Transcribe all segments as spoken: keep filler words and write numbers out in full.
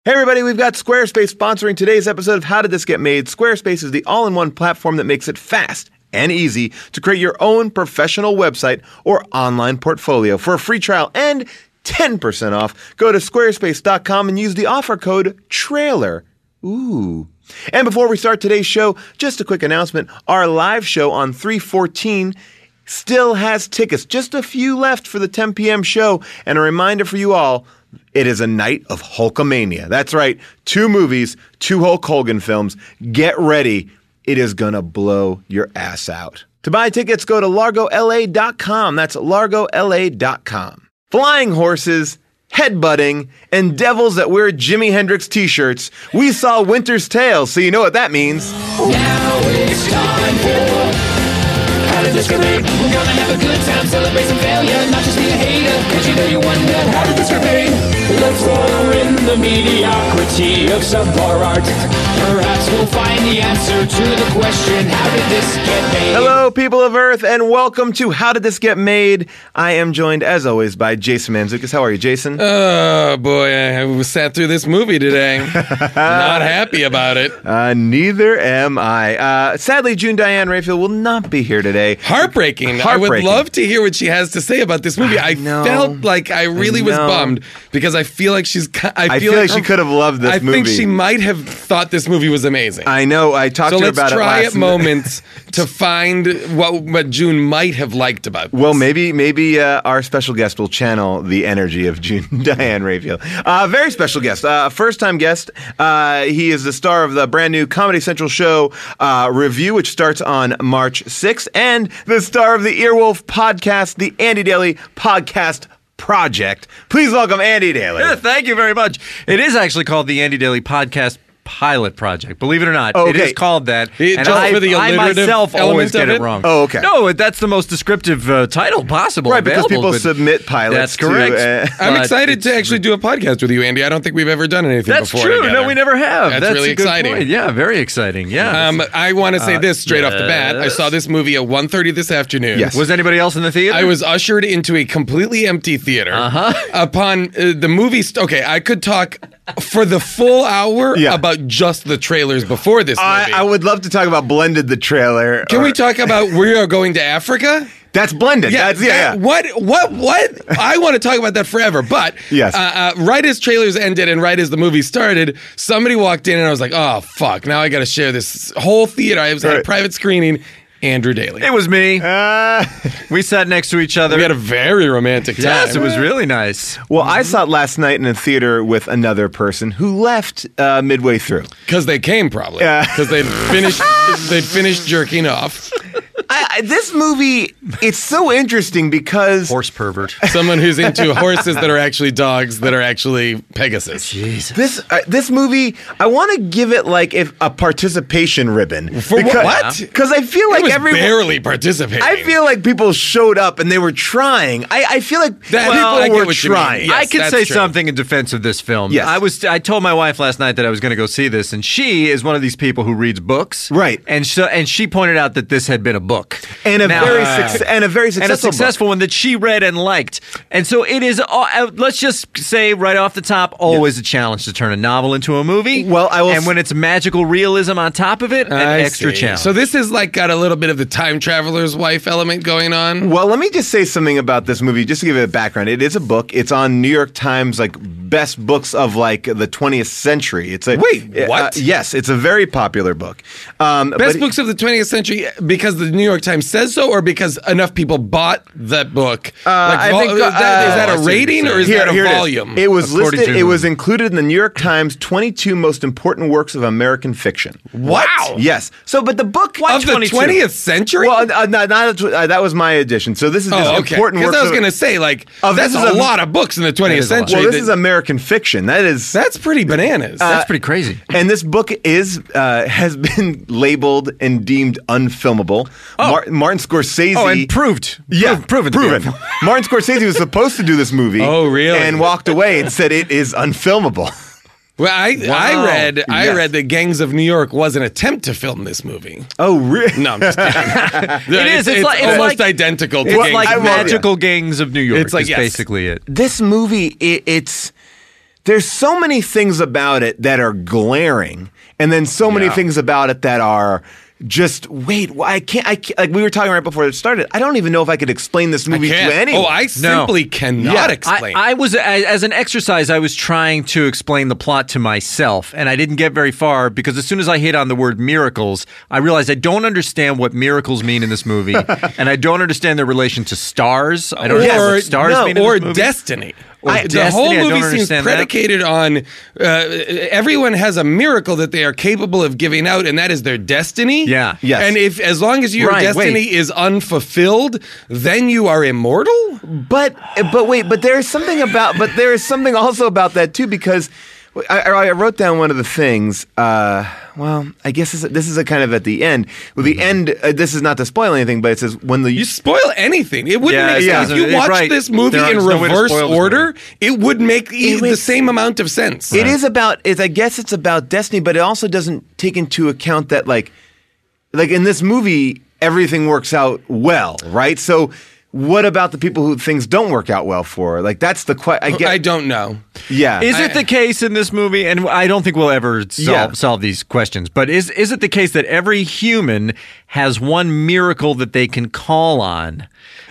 Hey everybody, we've got Squarespace sponsoring today's episode of How Did This Get Made? Squarespace is the all-in-one platform that makes it fast and easy to create your own professional website or online portfolio. For a free trial and ten percent off, go to squarespace dot com and use the offer code TRAILER. Ooh. And before we start today's show, just a quick announcement. Our live show on three fourteen still has tickets. Just a few left for the ten p.m. show. And a reminder for you all, it is a night of Hulkamania. That's right. Two movies, two Hulk Hogan films. Get ready. It is going to blow your ass out. To buy tickets, go to largo l a dot com. That's largo l a dot com. Flying horses, headbutting, and devils that wear Jimi Hendrix t-shirts. We saw Winter's Tale, so you know what that means. Now it's time for How Did This Get Made? We're gonna have a good time, celebrate some failure, not just be a hater, cause you know you wonder, how did this get made? Let's roar in the mediocrity of subpar art. Perhaps we'll find the answer to the question, how did this get made? Hello, people of Earth, and welcome to How Did This Get Made? I am joined, as always, by Jason Mantzoukas. How are you, Jason? Oh, boy, I sat through this movie today. Not happy about it. Uh, neither am I. Uh, sadly, June Diane Raphael will not be here today. Heartbreaking. Heartbreaking. I would love to hear what she has to say about this movie. I, I know. felt like I really I was know. bummed because I feel like she's. I feel, I feel like, her, she could have loved this I movie. think she might have thought this movie was amazing. I know. I talked so to her let's about it try last at moments to find what what June might have liked about this. Well, maybe maybe uh, our special guest will channel the energy of June Diane Raphael. Uh, very special guest, uh, first-time guest. Uh, he is the star of the brand new Comedy Central show uh, Review, which starts on March sixth, and the star of the Earwolf podcast, the Andy Daly Podcast Project. Please welcome Andy Daly. Yeah, thank you very much. It is actually called the Andy Daly Podcast Pilot Project. Believe it or not, Oh, it okay. is called that. It- and just I, for the I alliterative myself always element get of it it? wrong. Oh, okay. No, that's the most descriptive uh, title possible. Right, because available, people but submit pilots. That's correct. To, uh, I'm But excited to it's- actually do a podcast with you, Andy. I don't think we've ever done anything That's before true. together. No, we never have. That's, That's really a good exciting. point. Yeah, very exciting. Yeah. Um, I want to say this straight off the bat. I yes. saw this movie at one thirty this afternoon. Yes. was anybody else in the theater? I was ushered into a completely empty theater. Uh-huh. Upon uh, the movie, st- okay, I could talk for the full hour Yeah. about just the trailers before this I, movie. I would love to talk about Blended, the trailer. Can or- we talk about We Are Going to Africa? That's Blended. That's, yeah, that- yeah. What? What? What? I want to talk about that forever. But Yes. uh, uh, right as trailers ended and right as the movie started, somebody walked in and I was like, "Oh fuck! Now I got to share this whole theater." I was at a Right. private screening. Andrew Daly. It was me. Uh, We sat next to each other. We had a very romantic time. yes, it was really nice. well, I saw it last night in a theater with another person who left uh, midway through. Because they came, probably. Yeah. Because they'd finished, they'd finished jerking off. I, I, this movie, it's so interesting because Horse pervert. Someone who's into horses that are actually dogs that are actually Pegasus. Jesus. this uh, this movie, I want to give it like if a participation ribbon. For because, what? Because I feel It like was everyone. barely participating. I feel like people showed up and they were trying. I, I feel like That- people well, I get were what you mean. trying. Yes, I could that's say true. something in defense of this film. Yes. I was. I told my wife last night that I was going to go see this, and she is one of these people who reads books, Right. And so, and she pointed out that this had been a book, And a Now- very suc- and a very and a successful, successful one that she read and liked. And so it is. Uh, let's just say right off the top, always a challenge to turn a novel into a movie. Well, I will And s- when it's magical realism on top of it, an I extra see. challenge. So this is like got a little bit of the time traveler's wife element going on. Well, let me just say something about this movie, just to give it a background. It is a book. It's on New York Times, like best books of like the twentieth century. It's a Wait, uh, what? yes, it's a very popular book. Um, Best but- books of the twentieth century because the New York Times says so, or because enough people bought that book? Uh, I vol- think, is, that, is uh, that I a see what rating you're or is Here- that a here it is. volume? It was According listed. to- It was included in the New York Times twenty-two most important works of American fiction. What? Yes. So, but the book Of the twentieth century? Well, uh, not, not uh, that was my edition. So this is just oh, okay. important Because works. I was of- going to say, like, Oh, that's this a is a- lot of books in the twentieth is a lot. century. well, this that- is American fiction. That is that's pretty bananas. That's pretty crazy. And this book is uh, has been labeled and deemed unfilmable. Mar- Martin Scorsese. Oh, and proved. yeah, Prov- proven. to be proven. unfilmable. Martin Scorsese was supposed to do this movie. Oh, really? And walked away and said it is unfilmable. well, I, I Wow. read I Yes. read that Gangs of New York was an attempt to film this movie. Oh, really? No, I'm just kidding. It is. It's like- it's almost like- identical to It's Gangs like I of New love York. magical gangs of New York. It's like, is yes. basically it. This movie, it, it's there's so many things about it that are glaring, and then so many Yeah. things about it that are just wait. I can't. I can't, like we were talking right before it started. I don't even know if I could explain this movie to Can't. anyone. Oh, I simply cannot Yeah. explain. I, I was as, as an exercise, I was trying to explain the plot to myself, and I didn't get very far because as soon as I hit on the word miracles, I realized I don't understand what miracles mean in this movie, and I don't understand their relation to stars. I don't or understand what stars no, mean in or this movie. destiny. Or I- the destiny, whole I don't movie seems understand that. predicated on uh, everyone has a miracle that they are capable of giving out, and that is their destiny. Yeah. Yes. And if as long as your Right, destiny wait. is unfulfilled, then you are immortal. But but wait, but there is something about but there is something also about that too because I, I wrote down one of the things. Uh, well, I guess this, this is a kind of at the end. Well, the end. Uh, this is not to spoil anything, but it says when the You spoil anything. It wouldn't Yeah, make yeah. sense. If you You're watch right. this movie There in is no way to reverse spoil this order, movie. it would make e- the makes- same amount of sense. It is about. It's, I guess it's about destiny, but it also doesn't take into account that, like, like in this movie, everything works out well, right? So, what about the people who things don't work out well for? Like, that's the question. I get. I don't know. yeah. Is I- it the case in this movie, and I don't think we'll ever solve, Yeah. solve these questions, but is is it the case that every human has one miracle that they can call on?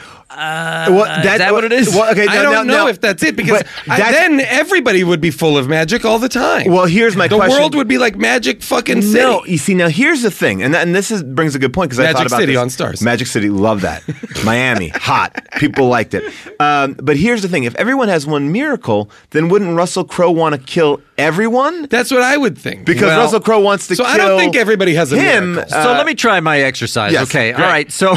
well, is that what it is? Well, okay, I now- don't now- know now- if that's it because but I- that's- then everybody would be full of magic all the time. Well, here's my the question. world would be like Magic fucking City. No, you see, now here's the thing, and that, and this is brings a good point because I Magic thought about City this. on Stars. Magic City, love that. Miami, hot. People liked it. Um, but here's the thing: if everyone has one miracle, then wouldn't Russell Crowe want to kill everyone? That's what I would think. Because Well, Russell Crowe wants to so kill. I don't think everybody has a him. miracle. uh, So let me try my exercise. yes, okay, great. all right. So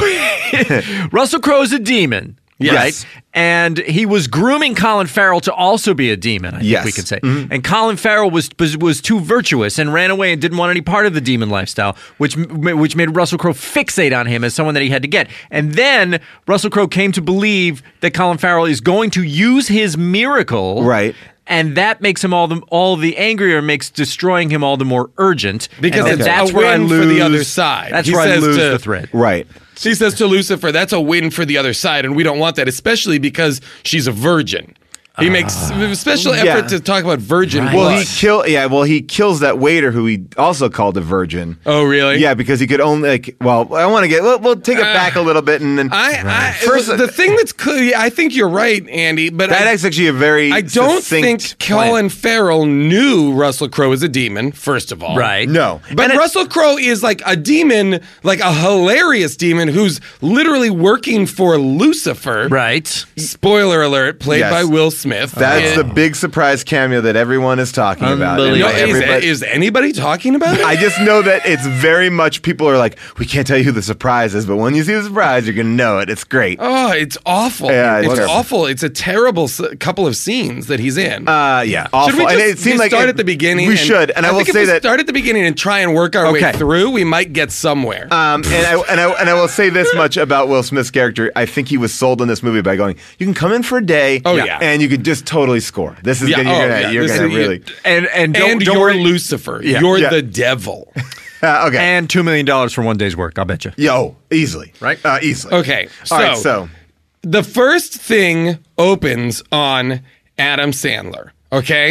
Russell Crowe is a demon. Yes. Right? And he was grooming Colin Farrell to also be a demon, I think Yes. we could say. And Colin Farrell was, was was too virtuous and ran away and didn't want any part of the demon lifestyle, which which made Russell Crowe fixate on him as someone that he had to get. And then Russell Crowe came to believe that Colin Farrell is going to use his miracle. Right. And that makes him all the all the angrier, makes destroying him all the more urgent. Because and it's that's a where I win lose for the other side. That's He where I says lose to- the thread. Right. She says to Lucifer, that's a win for the other side, and we don't want that, especially because she's a virgin. He makes a special yeah. effort to talk about virgin Well, blood. he kill. Yeah. Well, he kills that waiter who he also called a virgin. Oh, really? Yeah, because he could only like. Well, I want to get. We'll, we'll take it back a little bit, and then I, I First- the thing that's clear, I think you're right, Andy, but that I, is actually a very. I don't succinct think plan. Colin Farrell knew Russell Crowe is a demon, first of all. Right. No, But And it- Russell Crowe is like a demon, like a hilarious demon who's literally working for Lucifer. Right. Spoiler alert, played Yes. by Will Smith. That's Yeah. the big surprise cameo that everyone is talking about. And Unbelievable. No, by is, everybody- is anybody talking about it? I just know that it's very much. People are like, we can't tell you who the surprise is, but when you see the surprise, you're gonna know it. It's great. Oh, it's awful. Yeah, it's it's terrible. awful. It's a terrible s- couple of scenes that he's in. Uh, yeah, awful. Should we And just it seemed we like start it- at the beginning? We and should, and I, will think if say we that. start at the beginning and try and work our Okay. way through, we might get somewhere. Um, and I and I and I will say this much about Will Smith's character. I think he was sold on this movie by going, you can come in for a day, Oh, yeah. and you could just totally score. This is Yeah, gonna, you're oh, gonna, yeah, you're this gonna is- really. And and don't, and don't you're worry. Lucifer. Yeah. You're Yeah. the devil. Uh, okay. And two million dollars for one day's work. I'll bet you. Yo, easily. Right? Uh, easily. Okay, so, All right. So. the first thing opens on Adam Sandler. Okay,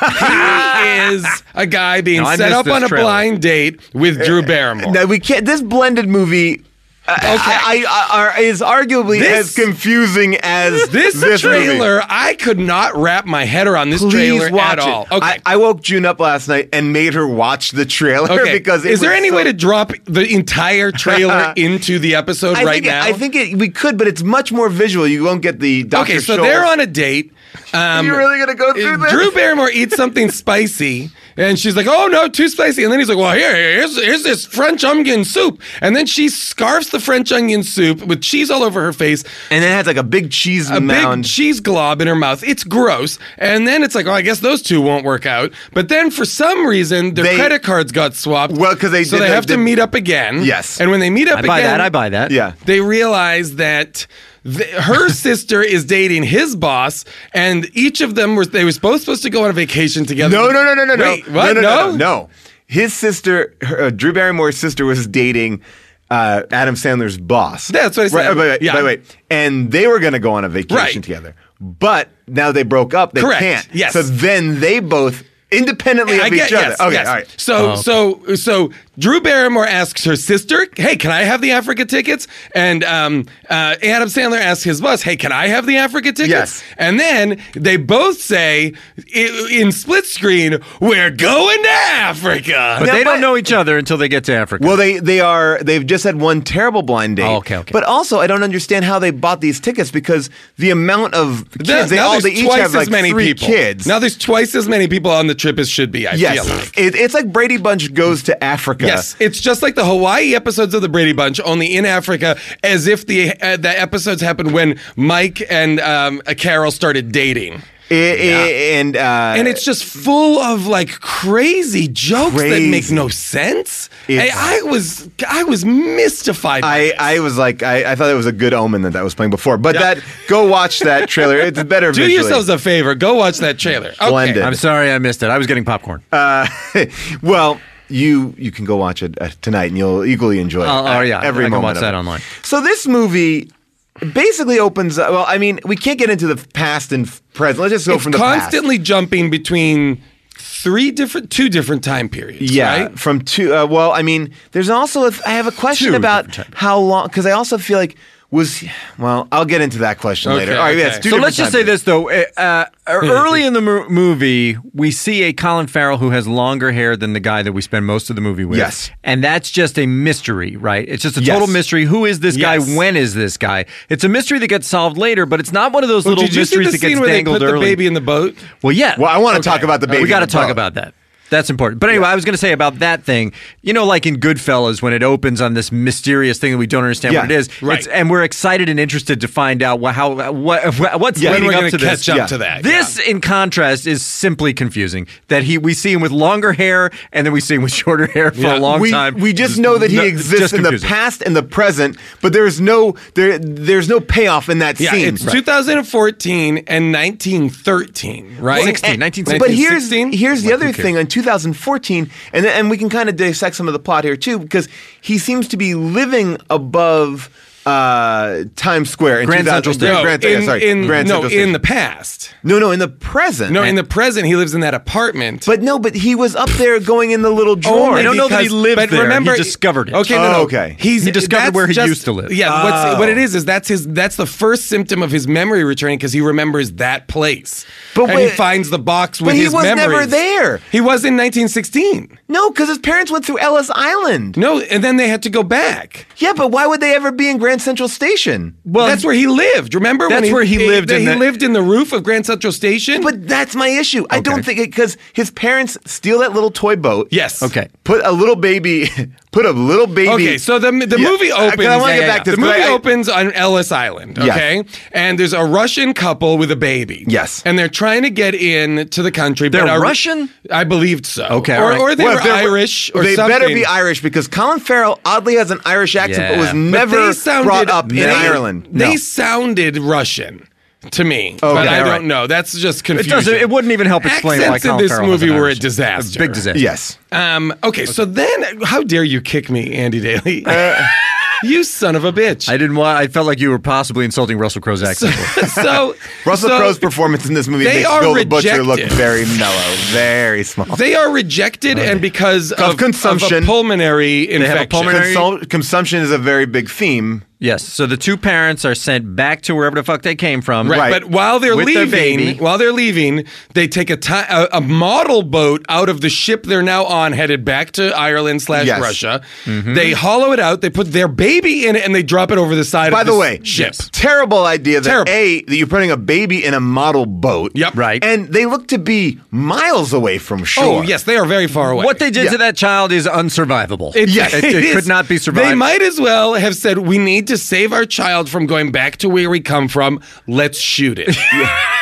he is a guy being Now, I set missed up this on a trailer. blind date with Drew Barrymore. Now we can't. This blended movie. Uh, Okay. I, I, I, is arguably This- as confusing as This, movie. trailer, I could not wrap my head around this Please trailer watch at all. it. Okay. I, I woke June up last night and made her watch the trailer okay. because it is there was any so- way to drop the entire trailer into the episode I right think it- now? I think it, we could, but it's much more visual. You won't get the Doctor Okay, so Scholl. they're on a date. Um, Are you really gonna go through uh, this? Drew Barrymore eats something spicy, and she's like, "Oh no, too spicy!" And then he's like, "Well, here, here's, here's this French onion soup." And then she scarfs the French onion soup with cheese all over her face, and then it has like a big cheese a mound. big cheese glob in her mouth. It's gross. And then it's like, "Oh, I guess those two won't work out." But then for some reason, their They- credit cards got swapped. Well, 'cause they so did they the- have to the- meet up again. Yes. And when they meet up I buy again, that. I buy that. yeah. they realize that th- her sister is dating his boss, and each of them were they were both supposed to go on a vacation together. No, no, no, no, no, no. Wait, what? No, no, no, no, No? no. His sister, her, uh, Drew Barrymore's sister, was dating uh, Adam Sandler's boss. That's what I said. Right, wait, wait, Yeah. wait, wait. And they were going to go on a vacation Right. together. but now they broke up. They Correct. can't. Yes. So then they both independently I of get each other. yes, okay, yes. all right. So Oh, okay. so so Drew Barrymore asks her sister, "Hey, can I have the Africa tickets?" And um, uh, Adam Sandler asks his boss, "Hey, can I have the Africa tickets?" Yes. And then they both say i- in split screen, "We're going to Africa." But Now, they don't but- know each other until they get to Africa. Well, they they are they've just had one terrible blind date. Oh, okay, okay. But also, I don't understand how they bought these tickets because the amount of kids Now- they now all there's they each twice have as like many three people. kids. Now there's twice as many people on the trip as should be. I yes, feel like. it, it's like Brady Bunch goes to Africa. Yes, it's just like the Hawaii episodes of the Brady Bunch, only in Africa, as if the uh, the episodes happened when Mike and um, Carol started dating. I- I- and uh, And it's just full of like crazy jokes that make Crazy. no sense. It's- I, I was I was mystified. by I, this. I was like I, I thought it was a good omen that that was playing before, but Yeah. that go watch that trailer. It's better. Do visually. yourselves a favor. Go watch that trailer. Okay. Blended. I'm sorry I missed it. I was getting popcorn. Uh, well, you you can go watch it uh, tonight, and you'll equally enjoy it. Oh, oh, uh, yeah. every I can moment watch of that it. online. So this movie basically opens. Uh, well, I mean, we can't get into the past and f- present. Let's just go It's from the constantly jumping between three different, two different time periods. past. Yeah, right? from two. Uh, well, I mean, there's also. A, I have a question Two about different time how long, because I also feel like was. Well, I'll get into that question later. Okay, All right, yeah, okay. it's two So different let's just time say this though. Uh, uh, early in the mo- movie, we see a Colin Farrell who has longer hair than the guy that we spend most of the movie with. Yes. And that's just a mystery, right? It's just a Yes. total mystery. Who is this guy? Yes. When is this guy? It's a mystery that gets solved later, but it's not one of those Well, little did you see mysteries the that scene gets where they dangled put the early. baby in the boat? Well, yeah. Well, I want to Okay. talk about the Uh, baby. we got to in the talk boat. about that. That's important. But anyway, I was going to say about that thing, you know, like in Goodfellas, when it opens on this mysterious thing that we don't understand what Yeah, it is, right. it's, and we're excited and interested to find out what, how, what, what's Yeah. When leading we're up going to to this. catch up Yeah. to that. This, in contrast, is simply confusing. That he, we see him with longer hair, and then we see him with shorter hair for Yeah. a long we, time. we just know that he no- exists just in the confusing. past and the present, but there's no there there's no payoff in that Yeah, scene. it's two thousand fourteen and nineteen thirteen, right? sixteen, nineteen But here's nineteen sixteen? here's the Well, other who cares? thing on two thousand fourteen, and and we can kind of dissect some of the plot here too, because he seems to be living above uh, Times Square in Grand 2000 Central Station. No, Grand, in, yeah, sorry, in, Grand no, Central in Station. the past. no, no, in the present. No, in the present, he lives in that apartment. but no, but he was up there going in the little drawer. Only I don't know that he because- lived but there. Remember, He discovered it. Okay, no, Oh, no. okay. He's, He discovered that's where he just- used to live. Yeah, Oh. what's, what it is is that's his. That's the first symptom of his memory returning because he remembers that place. But and wait- he finds the box with but he his was never memories. there. He was in nineteen sixteen. No, because his parents went through Ellis Island. No, and then they had to go back. Yeah, but why would they ever be in Grand Central Station? Well, that's where he lived. Remember? That's when where he lived He, in he the- lived in the roof of Grand Central Station. But that's my issue. I don't Okay. think because his parents steal that little toy boat. yes. Okay. Put a little baby. Put a little baby. Okay, so the the Yeah, movie I- opens. I wanna get Yeah, back yeah, to the this, but movie I- opens on Ellis Island. Yes. Okay, and there's a Russian couple with a baby. Yes. and they're trying to get in to the country. They're but are- Russian? I believed so. Okay, or, all right. or they Well, were if they're- Irish, or they something. better be Irish because Colin Farrell oddly has an Irish accent, but Yeah. was But never they sounded, brought up in they- Ireland. They No. sounded Russian to me, but Okay, I all don't right. know. That's just It confusion. doesn't. It wouldn't even help explain why Accents in Colin this Farrell has movie an were a Irish- disaster. big disaster. Yes. Um, okay, so then, how dare you kick me, Andy Daly? Uh, you son of a bitch. I didn't want. I felt like you were possibly insulting Russell Crowe's accent. so Russell so Crowe's performance in this movie they makes are Bill the Butcher look rejected. very mellow, very small. They are rejected, and because of, consumption. of a pulmonary infection. have a pulmonary- Consum- consumption is a very big theme. Yes. So the two parents are sent back to wherever the fuck they came from. Right. Right. But while they're With their leaving, baby. while they're leaving, they take a, ti- a a model boat out of the ship they're now on, headed back to Ireland slash Yes. Russia. Mm-hmm. They hollow it out. They put their baby in it, and they drop it over the side. By of the this way, ship. terrible idea that Terrible. A, that you're putting a baby in a model boat. Yep. Right. And they look to be miles away from shore. Oh yes, they are very far away. What they did Yeah. to that child is unsurvivable. It, Yes. it, it is- could not be survived. They might as well have said, "We need to save our child from going back to where we come from. Let's shoot it."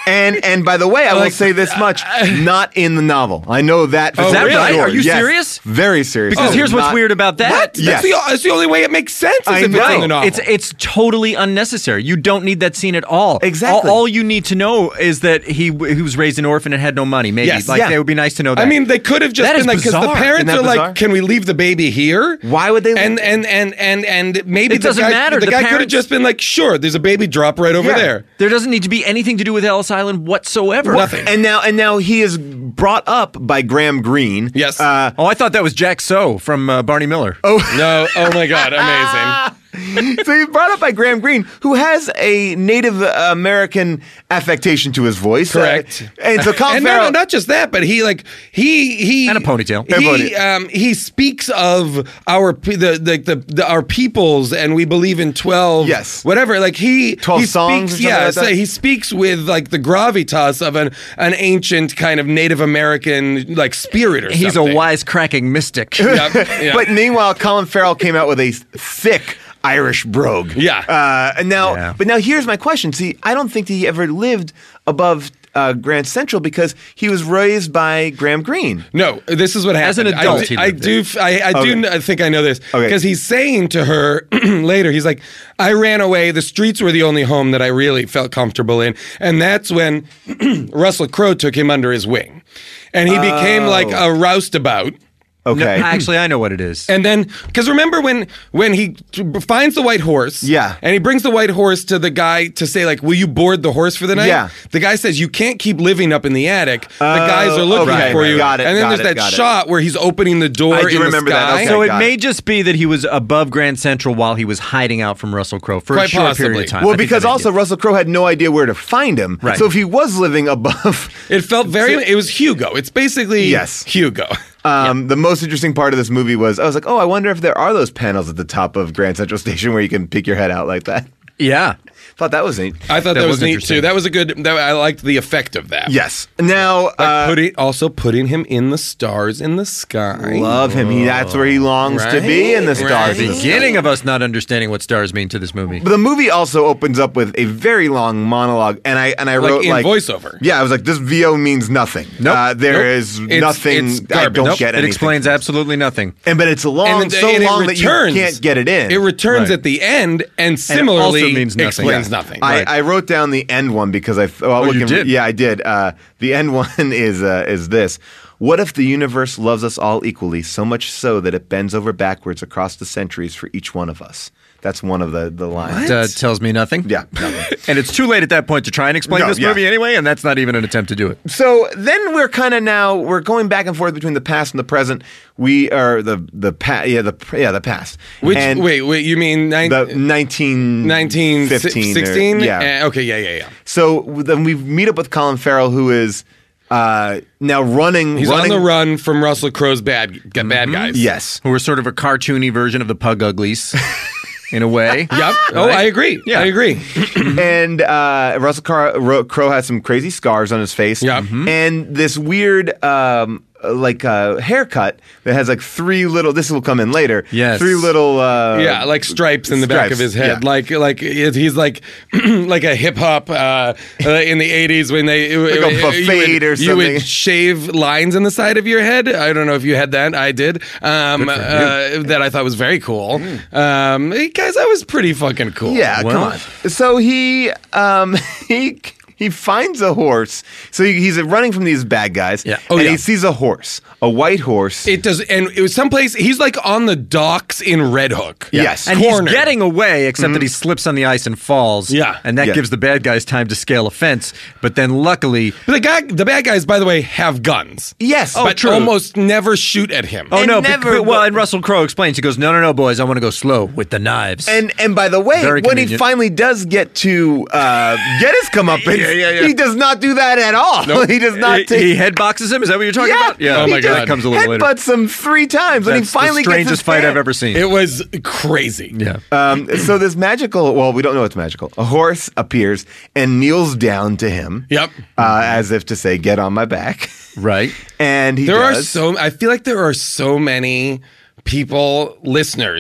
And and by the way, I will say this much: not in the novel. I know that. For Oh, Is that sure. right? Are you Yes. serious? Very serious. Because Oh, here's what's not- weird about that. What? Yes. That's, the, that's the only way it makes sense. Is I if it's know. in the novel. It's it's totally unnecessary. You don't need that scene at all. Exactly. All, all you need to know is that he he was raised an orphan and had no money. Maybe Yes. like Yeah. it would be nice to know that. I mean, they could have just That been is like, because the bizarre. parents Isn't are that bizarre? like, "Can we leave the baby here?" Why would they leave- And and and and and maybe It the doesn't guy, matter. The, The guy could have parents- just been like, "Sure, there's a baby drop right over Yeah. there." there doesn't need to be anything to do with Ellis Island whatsoever. Nothing. And now and now he is brought up by Graham Greene. Yes. Uh, Oh, I thought that was Jack So from uh, Barney Miller. oh. No. Oh my God. Amazing. So he's brought up by Graham Greene, who has a Native American affectation to his voice. Correct. Uh, and so Colin And no, Farrell. no, not just that, but he like he he And a ponytail. And a He ponytail. um he speaks of our pe- the the, the, the our peoples, and we believe in twelve. Yes. whatever. Like he twelve he songs or Speaks, something yeah, like that? so he speaks with like the gravitas of an an ancient kind of Native American like spirit or He's something. a wisecracking mystic. Yep, yeah. But meanwhile, Colin Farrell came out with a thick Irish brogue. Yeah. Uh, and now, Yeah. but now here's my question. See, I don't think that he ever lived above uh, Grand Central because he was raised by Graham Greene. No, this is what happened. As an adult, I, he do- I lived do. f- I, I do. Okay. kn- I think I know this Okay. because he's saying to her later. He's like, "I ran away. The streets were the only home that I really felt comfortable in," and that's when Russell Crowe took him under his wing, and he became like a roustabout. Okay. No, actually, I know what it is. And then, because remember when when he t- finds the white horse, Yeah. and he brings the white horse to the guy to say like, "Will you board the horse for the night?" Yeah. The guy says, "You can't keep living up in the attic. the guys are looking okay. for you." Got it, And then got there's it, that got it. shot where he's opening the door I do in remember the that. sky. Okay. so it got may it. just be that he was above Grand Central while he was hiding out from Russell Crowe for Quite a short possibly. period of time. Well, I think because that may be also it. Russell Crowe had no idea where to find him. Right. So if he was living above, It felt very. It was Hugo. It's basically Yes. Hugo. um, the most interesting part of this movie was I was like, oh, I wonder if there are those panels at the top of Grand Central Station where you can peek your head out like that. yeah. Thought that was neat. I thought that, That was, was neat interesting. too. That was a good. That, I liked the effect of that. Yes. Now, Like uh, putting also putting him in the stars in the sky. love him. He that's where he longs to be in the stars. Right. in the sky. Beginning of us not understanding what stars mean to this movie. But the movie also opens up with a very long monologue, and I and I Like wrote in like voiceover. Yeah, I was like, this V O means nothing. Nope. Uh, there Nope. is It's- nothing. it's I garbage. don't Nope. get It anything. explains absolutely nothing. And but it's long, And, so and long it that returns, you can't get it in. It returns Right. at the end, and similarly also means nothing. explains Yeah. nothing. I, Right. I wrote down the end one because I. Well, Oh, you did? Yeah, I did. Uh, the end one is uh, is this. What if the universe loves us all equally, so much so that it bends over backwards across the centuries for each one of us? That's one of the the lines. Uh, tells me nothing. Yeah. nothing. And it's too late at that point to try and explain No, this yeah. movie anyway, and that's not even an attempt to do it. So then we're kind of now we're going back and forth between the past and the present. We are the the past. Yeah, the yeah the past. Which and wait, wait, you mean nine, the nineteen nineteen fifteen or- sixteen? yeah. Uh, okay, yeah, yeah, yeah. So then we meet up with Colin Farrell, who is uh, now running. He's running, on the run from Russell Crowe's bad bad guys. Yes. Who are sort of a cartoony version of the Pug Uglies, in a way. Yep. Oh, I agree. Yeah. I agree. and uh, Russell Crowe has some crazy scars on his face. Yeah. Mhm. And this weird, um, like uh, haircut that has like three little. This will come in later. Yes. Three little. Uh, Yeah, like stripes in the back of stripes, his head, yeah. like like it- he's like like a hip hop uh, uh, in the eighties when they Like a you buffet would, or You would something. shave lines in the side of your head. I don't know if you had that. I did. Um, uh, that I thought was very cool. Um, guys, that was pretty fucking cool. Yeah, Well- come on. So he um he he finds a horse. So he, he's running from these bad guys. Yeah. Oh, and yeah. he sees a horse, a white horse. It does, and it was someplace. He's like on the docks in Red Hook. Yes. And Cornered. he's getting away, except that he slips on the ice and falls. Yeah. And that Yeah. gives the bad guys time to scale a fence. But then luckily, But the guy, the bad guys, by the way, have guns. yes, but true. almost never shoot at him. oh And no, never- bec- well, and Russell Crowe explains, he goes, no, no, no, boys, I want to go slow with the knives. And and by the way, Very when he convenient. finally does get to uh, get his comeuppance, Yeah, yeah, yeah. he does not do that at all. he does not he, take. he headboxes him? Is that what you're talking yeah, about? Yeah. Oh he my just God. That comes a little later. headbutts him three times, and he That's finally the gets strangest his fight fan. I've ever seen. It was crazy. yeah. Um, so this magical, well, we don't know it's magical. A horse appears and kneels down to him. Yep. Uh, as if to say, "Get on my back." Right. And he There are does. so. I feel like there are so many people, listeners,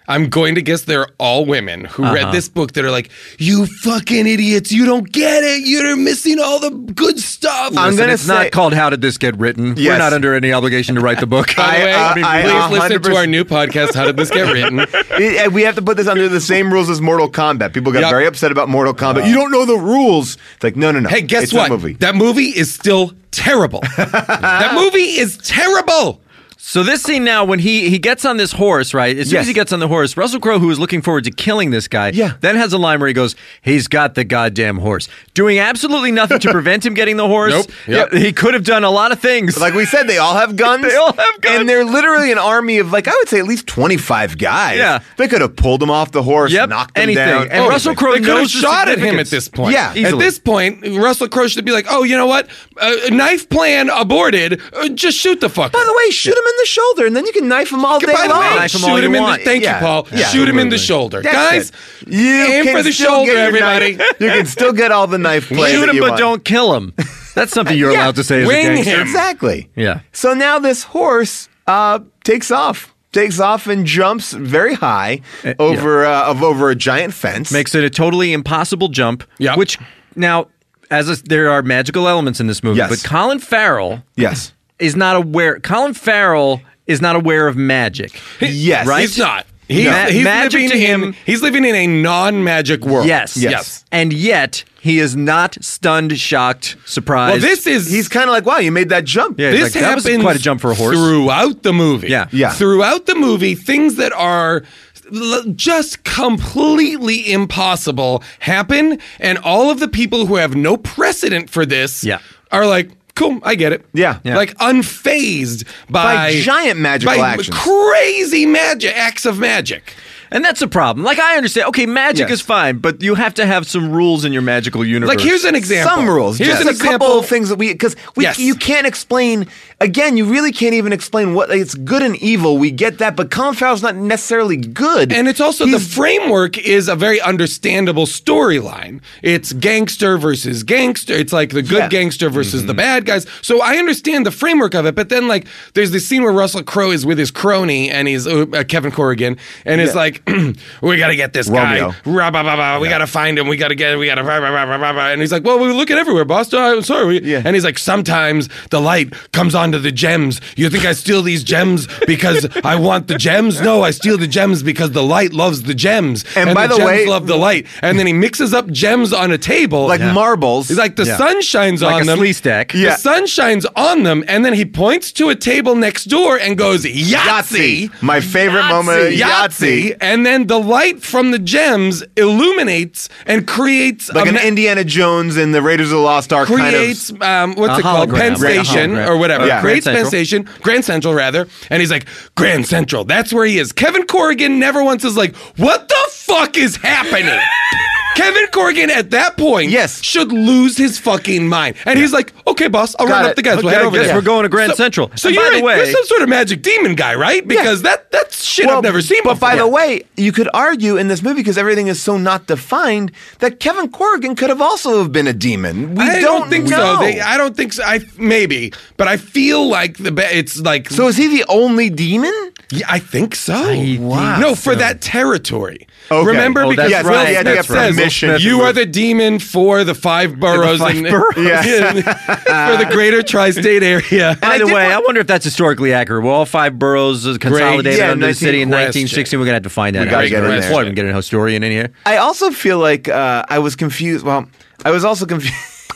I'm going to guess they're all women who Uh-huh. read this book that are like, you fucking idiots, you don't get it, you're missing all the good stuff. I'm Listen, gonna it's say- not called How Did This Get Written? We're Yes. not under any obligation to write the book. By the way, I- I- please I listen to one hundred percent our new podcast, How Did This Get Written? It- we have to put this under the same rules as Mortal Kombat. People got Yep. very upset about Mortal Kombat. You don't know the rules. It's like, no, no, no. Hey, guess it's what? A movie. That movie is still terrible. That movie is terrible. So this scene now, when he he gets on this horse, right? As soon Yes. as he gets on the horse, Russell Crowe, who is looking forward to killing this guy, Yeah. then has a line where he goes, "He's got the goddamn horse," doing absolutely nothing to prevent him getting the horse. Nope. Yep. He could have done a lot of things. Like we said, they all have guns. They all have guns. And they're literally an army of, like, I would say at least twenty-five guys. Yeah. They could have pulled him off the horse, Yep, knocked him anything. down. And Russell Crowe They could have knows the shot at him at significance. this point. Yeah, At easily. this point, Russell Crowe should be like, oh, you know what? Uh, knife plan aborted. Uh, just shoot the fucker. By the way, shoot him in the shoulder, and then you can knife him all day By the long. way, Knife him all shoot you him in the. want. Thank Yeah. you, Paul. Yeah. Shoot him in the Absolutely. shoulder, That's guys. it. You aim can for the still shoulder, get your everybody. knife- You can still get all the knife play. Shoot that him, you but want. don't kill him. That's something you're Yeah. allowed to say as Wing a gangster. him. Exactly. Yeah. So now this horse uh, takes off. Takes off and jumps very high Uh, over uh, of over a giant fence. Makes it a totally impossible jump. Yep. Which now, as a, there are magical elements in this movie, Yes. but Colin Farrell yes. is not aware. Colin Farrell is not aware of magic. Yes. Right? He's not. He's, Ma- he's magic living to him- in, he's living in a non-magic world. Yes. Yes. And yet he is not stunned, shocked, surprised. Well, this is He's kind of like, wow, you made that jump. Yeah. It's this like, that was happens quite a jump for a horse. throughout the movie. Yeah. Yeah. Throughout the movie, things that are l- just completely impossible happen, and all of the people who have no precedent for this Yeah. are like, cool, I get it. Yeah. Yeah. Like unfazed by, By giant magical by actions. crazy magic acts of magic. And that's a problem. Like, I understand. Okay, magic Yes. is fine, but you have to have some rules in your magical universe. Like here's an example. Some rules. Here's Just an a example. couple of things that we because we Yes. you can't explain. Again, you really can't even explain what like, it's good and evil. We get that, but Colin Farrell's not necessarily good. And it's also the He's- framework is a very understandable storyline. It's gangster versus gangster. It's like the good Yeah. gangster versus the bad guys. So I understand the framework of it. But then like there's this scene where Russell Crowe is with his crony and he's uh, uh, Kevin Corrigan and it's Yeah. like we got to get this Romeo. guy. Rah, bah, bah, bah. We got to find him. We got to get. We got to. And he's like, well, we're looking everywhere, boss. Oh, I'm sorry. We, Yeah. And he's like, sometimes the light comes onto the gems. You think I steal these gems because I want the gems? No, I steal the gems because the light loves the gems. And by the, the gems way- love the light. And then he mixes up gems on a table. like marbles. He's like, the Yeah. sun shines Like on a them. slee stack. Yeah. The sun shines on them. And then he points to a table next door and goes, Yahtzee. Yahtzee. My favorite moment of Yahtzee. And then the light from the gems illuminates and creates like a an ma- Indiana Jones in the Raiders of the Lost Ark kind of. creates um, what's A it called? hologram. Penn Right, a Station hologram. or whatever. Yeah. Creates Grand Penn Central. Station, Grand Central rather, and he's like Grand Central. That's where he is. Kevin Corrigan never once is like, what the fuck is happening? Kevin Corrigan at that point Yes. should lose his fucking mind. And he's like, okay, boss, I'll Got run it. up the guys. We'll Okay, head I over guess there. we're going to Grand So- Central. So And you're, by the a- way- you're some sort of magic demon guy, right? Because that that's shit I've never seen But before. by the way, you could argue in this movie because everything is so not defined that Kevin Corrigan could have also have been a demon. We I don't, don't, think know. so. They, I don't think so. I maybe, but I feel like the be- it's like so is he the only demon? Yeah, I think so. Wow. No, for that territory. Okay. Remember, Oh, because that's Will right. He had to Smith get says, permission. you are the demon for the five boroughs, five in- boroughs. Yeah. in- for the greater tri-state area. By I the did way, want- I wonder if that's historically accurate. Were all five boroughs uh, consolidated Yeah, under the city in nineteen nineteen sixteen? We're going to have to find that We out. gotta get in there. Boy, we can get an historian in here. I also feel like uh, I was confused. Well, I was also confused.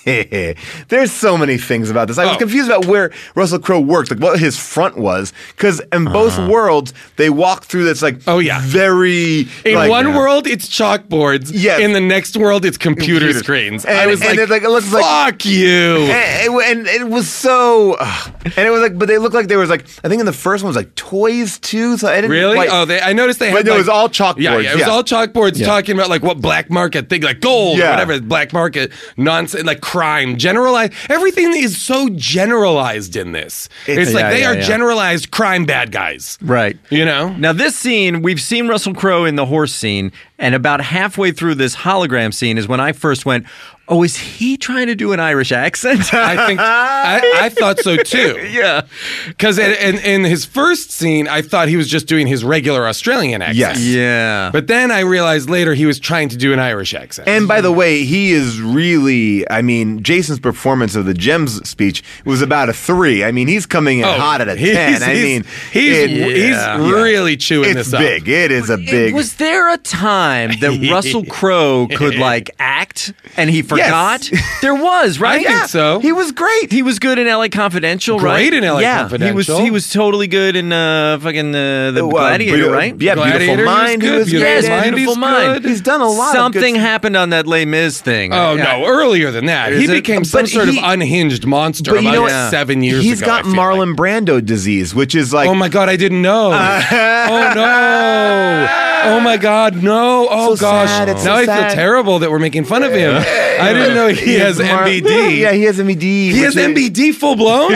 There's so many things about this. I was Oh. confused about where Russell Crowe worked, like what his front was, because in both worlds they walk through this like Oh, yeah. very In like, one uh, world, it's chalkboards. Yes. In the next world, it's computer Computers. screens. And- I was and like, it, like, it looks like- fuck you. And it, and it was so, ugh. and it was like, but they looked like there was like, I think in the first one was like toys too. So I didn't Really? quite- oh, they, I noticed they But had it like- was all chalkboards, Yeah, yeah, it was yeah. all chalkboards Yeah. talking about like what black market thing, like gold, Yeah. whatever, black market nonsense, like crime, generalized. Everything is so generalized in this. It's, It's- like yeah, they yeah, are yeah. generalized crime bad guys. Right. You know? Now, this scene, we've seen Russell Crowe in the horse scene, and about halfway through this hologram scene is when I first went, Oh, is he trying to do an Irish accent? I think I, I thought so too. yeah. Because in, in, in his first scene, I thought he was just doing his regular Australian accent. Yes. Yeah. But then I realized later he was trying to do an Irish accent. And by the way, he is really, I mean, Jason's performance of the Gems speech was about a three. I mean, he's coming in Oh, hot at a he's- ten. I he's- mean, he's it- he's Yeah. really chewing it's this up. big. It is a big. Was there a time that Russell Crowe could like act and he forgot? There was, right? I think so. He was great. He was good in L A Confidential, right? Great in L A yeah, Confidential. He was he was totally good in uh, fucking uh, the Uh, Gladiator, Beautiful- right? Yeah, Gladiator Beautiful was Mind. He good. was Beautiful great Yes, in. Mind, Beautiful he's Mind. good. He's done a lot Something of good happened on that Les Mis thing. Oh, Yeah. no, earlier than that. Is he it? became some But sort he- of unhinged monster But you about know what? seven years He's ago. I got feel Marlon like. Brando disease, which is like. Oh my God, I didn't know. oh no. Oh my God, no. Oh So gosh. sad, it's Now so I feel sad. terrible that we're making fun of him. I didn't know he has Mar- M B D. Yeah, he has M B D. He has which is- M B D full blown?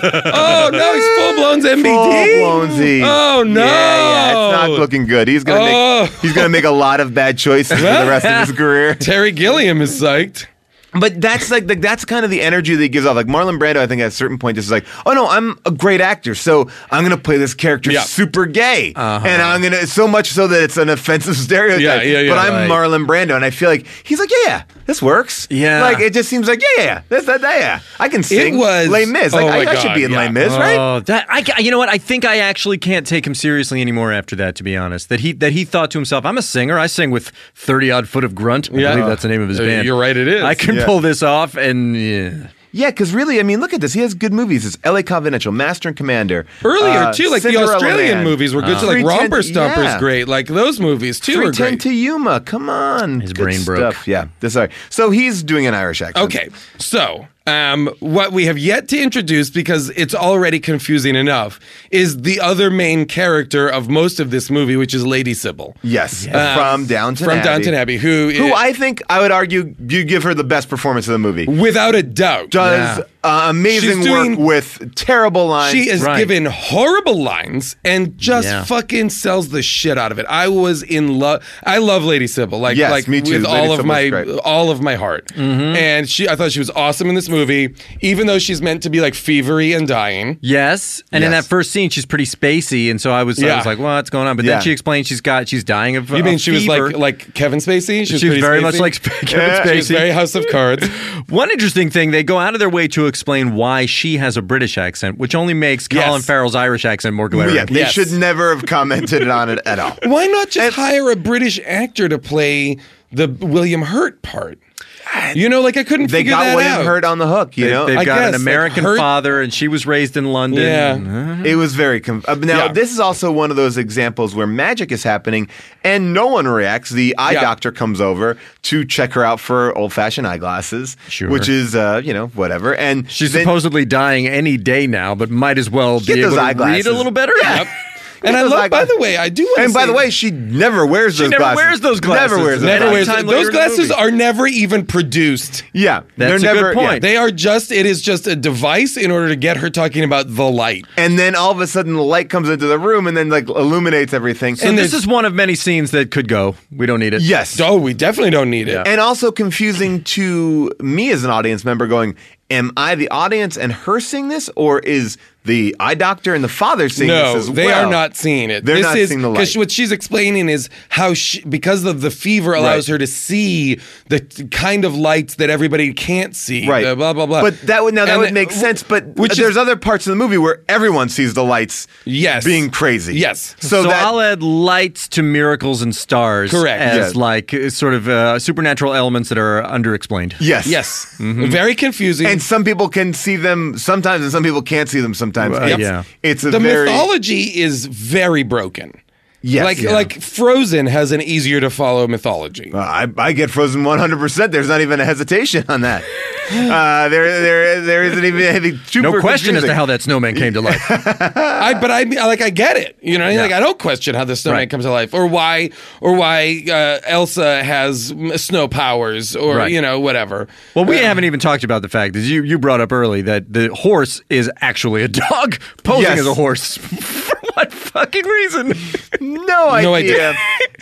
oh no, he's full blown M B D. Full-blown Z. Oh no. Yeah, yeah, it's not looking good. He's gonna Oh. make he's gonna make a lot of bad choices for the rest of his career. Terry Gilliam is psyched. But that's like the, that's kind of the energy that he gives off. Like Marlon Brando, I think at a certain point, is like, oh no, I'm a great actor, so I'm gonna play this character Yeah. super gay, and I'm gonna so much so that it's an offensive stereotype. Yeah, yeah, yeah, but I'm right. Marlon Brando, and I feel like he's like, yeah, yeah, this works. Yeah. like it just seems like, yeah, yeah, yeah, this, that, that, yeah, I can sing. was- Les Mis. Like, oh I, my I should God, be in yeah. Les Mis, right? Oh, that I, ca- you know what? I think I actually can't take him seriously anymore after that. To be honest, that he that he thought to himself, "I'm a singer. I sing with thirty odd foot of grunt. I Yeah. believe that's the name of his Uh, band. you're right, it is. I can Yeah. pull this off, and yeah. Yeah, because really, I mean, look at this. He has good movies. It's L A Confidential, Master and Commander. Earlier uh, too, like the Cinderella Australian Man. movies were good. Uh, so like three ten Romper Stomper's yeah. great. Like those movies too were three ten great. to Yuma. Come on. His Good brain broke. stuff. Yeah. This- Sorry. So he's doing an Irish accent. Okay, so um, what we have yet to introduce, because it's already confusing enough, is the other main character of most of this movie, which is Lady Sybil. Yes. Um, from Downton From Abbey. Downton Abbey, who, Who i- I think, I would argue, you give her the best performance of the movie. without a doubt, Does Yeah. uh, amazing She's work doing- with terrible lines. she is Right. given horrible lines and just Yeah. fucking sells the shit out of it. I was in love. I love Lady Sybil, like Yes, like me too. with Lady all of Sybil's my great. all of my heart. And she, I thought she was awesome in this movie, even though she's meant to be like fevery and dying. Yes, and in Yes. that first scene, she's pretty spacey, and so I was, I Yeah. was like, "What's going on?" But Yeah. then she explained she's got, she's dying of. You mean of she was fever. like like Kevin Spacey? She was pretty very spacey? much like Sp- Kevin Yeah. Spacey. She was very House of Cards. One interesting thing, they go out of their way to explain why she has a British accent, which only makes Yes. Colin Farrell's Irish accent more glaring. Yeah, they Yes. should never have commented on it at all. Why not just And- hire a British actor to play the William Hurt part? You know, like I couldn't They figure got that William out. Hurt on the hook, you They, know? have I got guess, an like, American Hurt- father, and she was raised in London. Yeah. It was very. Com- uh, now, Yeah. this is also one of those examples where magic is happening and no one reacts. The eye Yeah. doctor comes over to check her out for old fashioned eyeglasses, Sure. which is, uh, you know, whatever. And She's then- supposedly dying any day now, but might as well Get be those able to eyeglasses. read a little better. Yeah. And I those love, by eyeglasses. the way, I do want to And by say- the way, she never wears She those never glasses. wears those glasses. Never wears those never Any wears glasses. time later those in the glasses movie. are never even produced. Yeah, That's they're a good never, point. yeah. They are just, it is just a device in order to get her talking about the light. And then all of a sudden, the light comes into the room and then like illuminates everything. So And this there's- is one of many scenes that could go. We don't need it. yes, Oh, we definitely don't need it. and also confusing to me as an audience member. Going, am I the audience and her seeing this, or is the eye doctor and the father seeing No, this as they well? are not seeing it. They're this not is, seeing the light. Because what she's explaining is how she, because of the fever allows Right. her to see the t- kind of lights that everybody can't see. Right. uh, blah blah blah. But that would now that And would the- make sense. But which is- there's other parts of the movie where everyone sees the lights. Yes. being crazy. Yes. So, So, that I'll add lights to miracles and stars. Correct. As Yeah. like uh, sort of uh, supernatural elements that are underexplained. yes, Yes, Mm-hmm. very confusing. And some people can see them sometimes, and some people can't see them sometimes. Uh, it's, yeah. it's a the very mythology is very broken. yes. like yeah. like Frozen has an easier to follow mythology. Uh, I, I get Frozen one hundred percent. There's not even a hesitation on that. Uh, there, there, there isn't even anything super No question as confusing. to how that snowman came to life. I, but I like I get it. You know, what I mean? Yeah. like I don't question how the snowman Right. comes to life, or why, or why uh, Elsa has m- snow powers, or Right. you know, whatever. Well, we haven't even talked about the fact that you, you brought up early that the horse is actually a dog posing Yes. as a horse. For what fucking reason? No idea. No idea.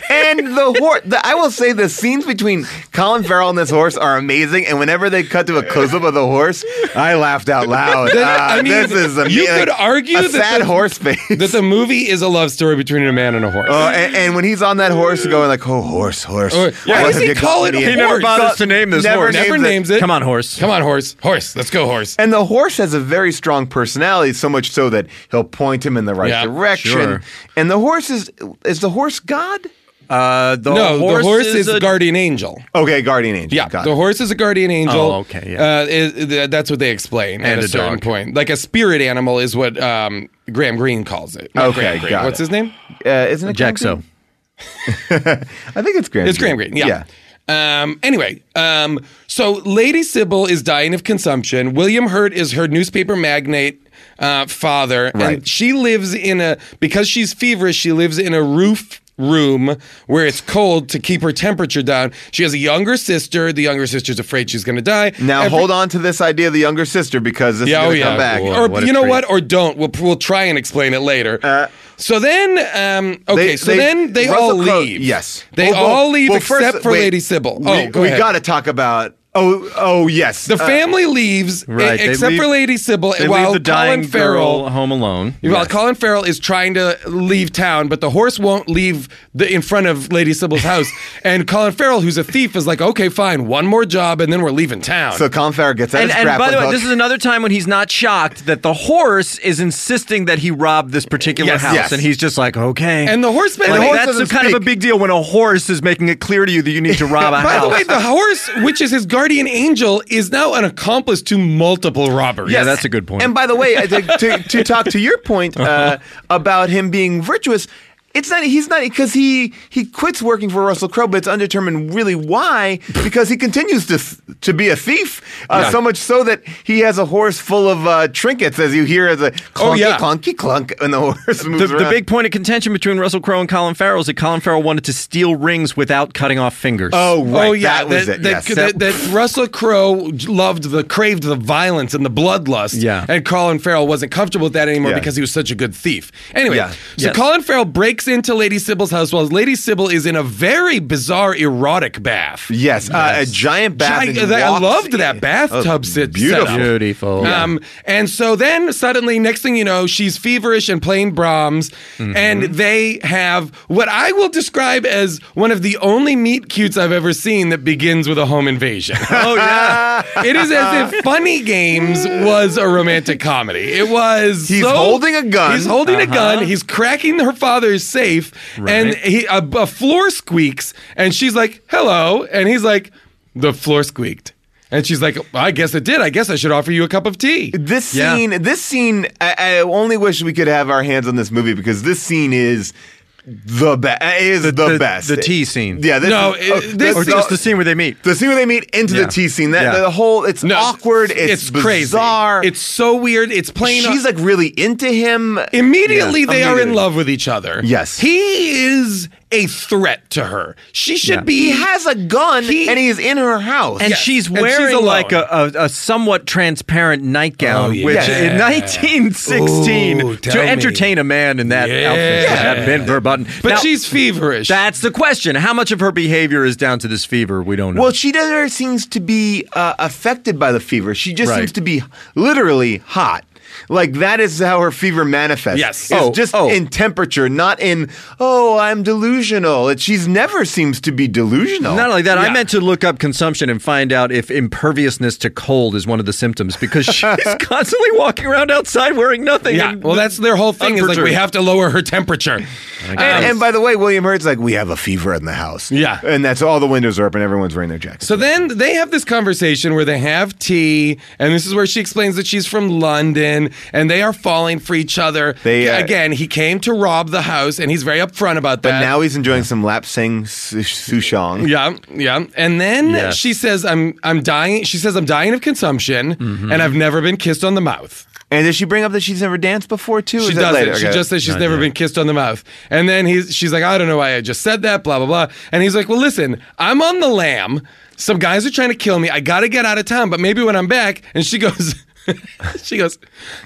And the horse, the, I will say the scenes between Colin Farrell and this horse are amazing. And whenever they cut to a close up of the horse, I laughed out loud. Uh, I mean, this is a, you like, could argue a that sad the, horse face. that the movie is a love story between a man and a horse. Uh, and, and when he's on that horse, going like, "Oh, horse, horse." Or- why horse, does he you call got it me a in. He never horse? bothers to name this Never horse. names Never it. names it. Come on, horse. Come on, horse. Horse. Let's go, horse. And the horse has a very strong personality, so much so that he'll point him in the right Yeah, direction. sure. And the horse is is the horse God? Uh, the no, horse the horse is, is, a a guardian angel. Okay, guardian angel. Yeah, Got the it. horse is a guardian angel. Oh, okay, yeah. Uh, is- th- that's what they explain at And a, a certain dog. point. Like a spirit animal is what um, Graham Greene calls it. Not Okay, Graham Greene. got What's it. his name? Uh, isn't it Graham Jaxo. Greene? I think it's Graham. It's Graham Greene. Yeah. Um, anyway, um, so Lady Sybil is dying of consumption. William Hurt is her newspaper magnate uh, father, Right. and she lives in a because she's feverish. She lives in a roof room where it's cold to keep her temperature down. She has a younger sister. The younger sister's afraid she's going to die. Now Every- hold on to this idea of the younger sister because this Yeah, is oh going to yeah. come back. Boy, Or what a you know treat. what? Or don't. We'll we'll try and explain it later. Uh, so then, um, okay. They- so they- then they Russell all Crowe- leave. yes. they Well, well- all leave well, except first- for wait, Lady Sybil. We, Oh, go we ahead. got to talk about. Oh, oh yes. The Uh, family leaves, Right, e- they except leave- for Lady Sybil, They while leave the dying Colin Farrell. girl home alone. While Colin Farrell is trying to leave town, but the horse won't leave the in front of Lady Sybil's house. And Colin Farrell, who's a thief, is like, "Okay, fine, one more job, and then we're leaving town." So Colin Farrell gets out And, his and by grappling the way, hook. this is another time when he's not shocked that the horse is insisting that he rob this particular Yes, house, yes. and he's just like, okay. and the horse, And the Like, horse that's doesn't kind of a speak. big deal when a horse is making it clear to you that you need to rob a By house. the way, the horse, which is his guardian angel, is now an accomplice to multiple robberies. Yeah, that's a good point. And by the way, uh, to, to, to talk to your point uh, about him being virtuous, it's not. He's not because he he quits working for Russell Crowe, but it's undetermined really why. Because he continues to to be a thief, uh, Yeah. so much so that he has a horse full of uh, trinkets, as you hear as a clunky, Oh, yeah. clunky clunk, and the horse the, moves the around. big point of contention between Russell Crowe and Colin Farrell is that Colin Farrell wanted to steal rings without cutting off fingers. Oh right, Oh yeah, that was that, it. that, Yes. that, that Russell Crowe loved the craved the violence and the bloodlust. Yeah. and Colin Farrell wasn't comfortable with that anymore Yeah. because he was such a good thief. Anyway, Yeah. so Yes. Colin Farrell breaks into Lady Sybil's house while Lady Sybil is in a very bizarre erotic bath. Yes, Uh, a giant bath. Gi- and he I walks loved in. that bathtub Oh, sit beautiful. setup. Beautiful. Um, and so then suddenly, next thing you know, she's feverish and playing Brahms, Mm-hmm. and they have what I will describe as one of the only meet cutes I've ever seen that begins with a home invasion. Oh, yeah. It is as if Funny Games was a romantic comedy. It was. He's so- holding a gun. He's holding a Uh-huh. gun. He's cracking her father's safe, and he a, a floor squeaks, and she's like, "Hello," and he's like, "The floor squeaked." And she's like, I guess it did. I guess I should offer you a cup of tea. This Yeah. scene, this scene, I, I only wish we could have our hands on this movie because this scene is the best. Is the, the- best. the tea scene. Yeah. This No, is, it- oh, this Or the, just the scene where they meet. the scene where they meet into Yeah. the tea scene. That Yeah. the whole it's No, awkward. It's, crazy. bizarre. It's so weird. It's playing. She's like really into him. Immediately, Yeah, they are in immediately. love with each other. Yes. He is a threat to her. She should Yeah. be. He has a gun He- and he's in her house. And Yes, she's and she's wearing alone. like a, a, a somewhat transparent nightgown, Oh, yeah. which Yeah. in nineteen sixteen, Ooh, to tell me. entertain a man in that Yeah. outfit should have been verboten. But Now, she's feverish. that's the question. How much of her behavior is down to this fever? We don't know. Well, she never seems to be uh, affected by the fever. She just Right. seems to be literally hot. Like that is how her fever manifests. Yes. It's Oh, just oh. in temperature, not in oh I'm delusional. It, she's never seems to be delusional. Not only that, I Yeah. meant to look up consumption and find out if imperviousness to cold is one of the symptoms because she's constantly walking around outside wearing nothing. yeah. and- Well, that's their whole thing. Is like we Unperturbed. have to lower her temperature. And, and by the way, William Hurt's like we have a fever in the house. Yeah. and that's all the windows are up and everyone's wearing their jackets. So then they have this conversation where they have tea, and this is where she explains that she's from London, and they are falling for each other. They, uh, Again, he came to rob the house, and he's very upfront about that. but now he's enjoying some lap sing su- souchong. Yeah, yeah. And then Yes. she says, "I'm, I'm dying." She says, "I'm dying of consumption, Mm-hmm. and I've never been kissed on the mouth." And does she bring up that she's never danced before too? or She is that doesn't. later? She Okay. just says she's never been kissed on the mouth. And then he's, she's like, I don't know why I just said that, blah, blah, blah. And he's like, well, listen, I'm on the lam. Some guys are trying to kill me. I got to get out of town, but maybe when I'm back. And she goes, she goes,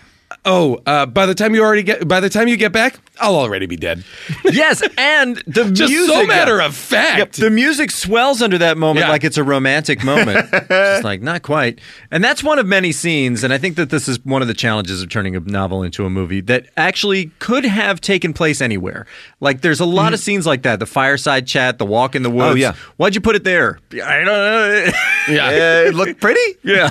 oh, uh, by the time you already get, by the time you get back, I'll already be dead. Yes, and the Just music. so matter of fact. Yep, the music swells under that moment Yeah. like it's a romantic moment. It's like, not quite. And that's one of many scenes, and I think that this is one of the challenges of turning a novel into a movie that actually could have taken place anywhere. Like, there's a lot of scenes like that. The fireside chat, the walk in the woods. Oh, yeah. Why'd you put it there? I don't know. Yeah. Uh, it looked pretty. yeah.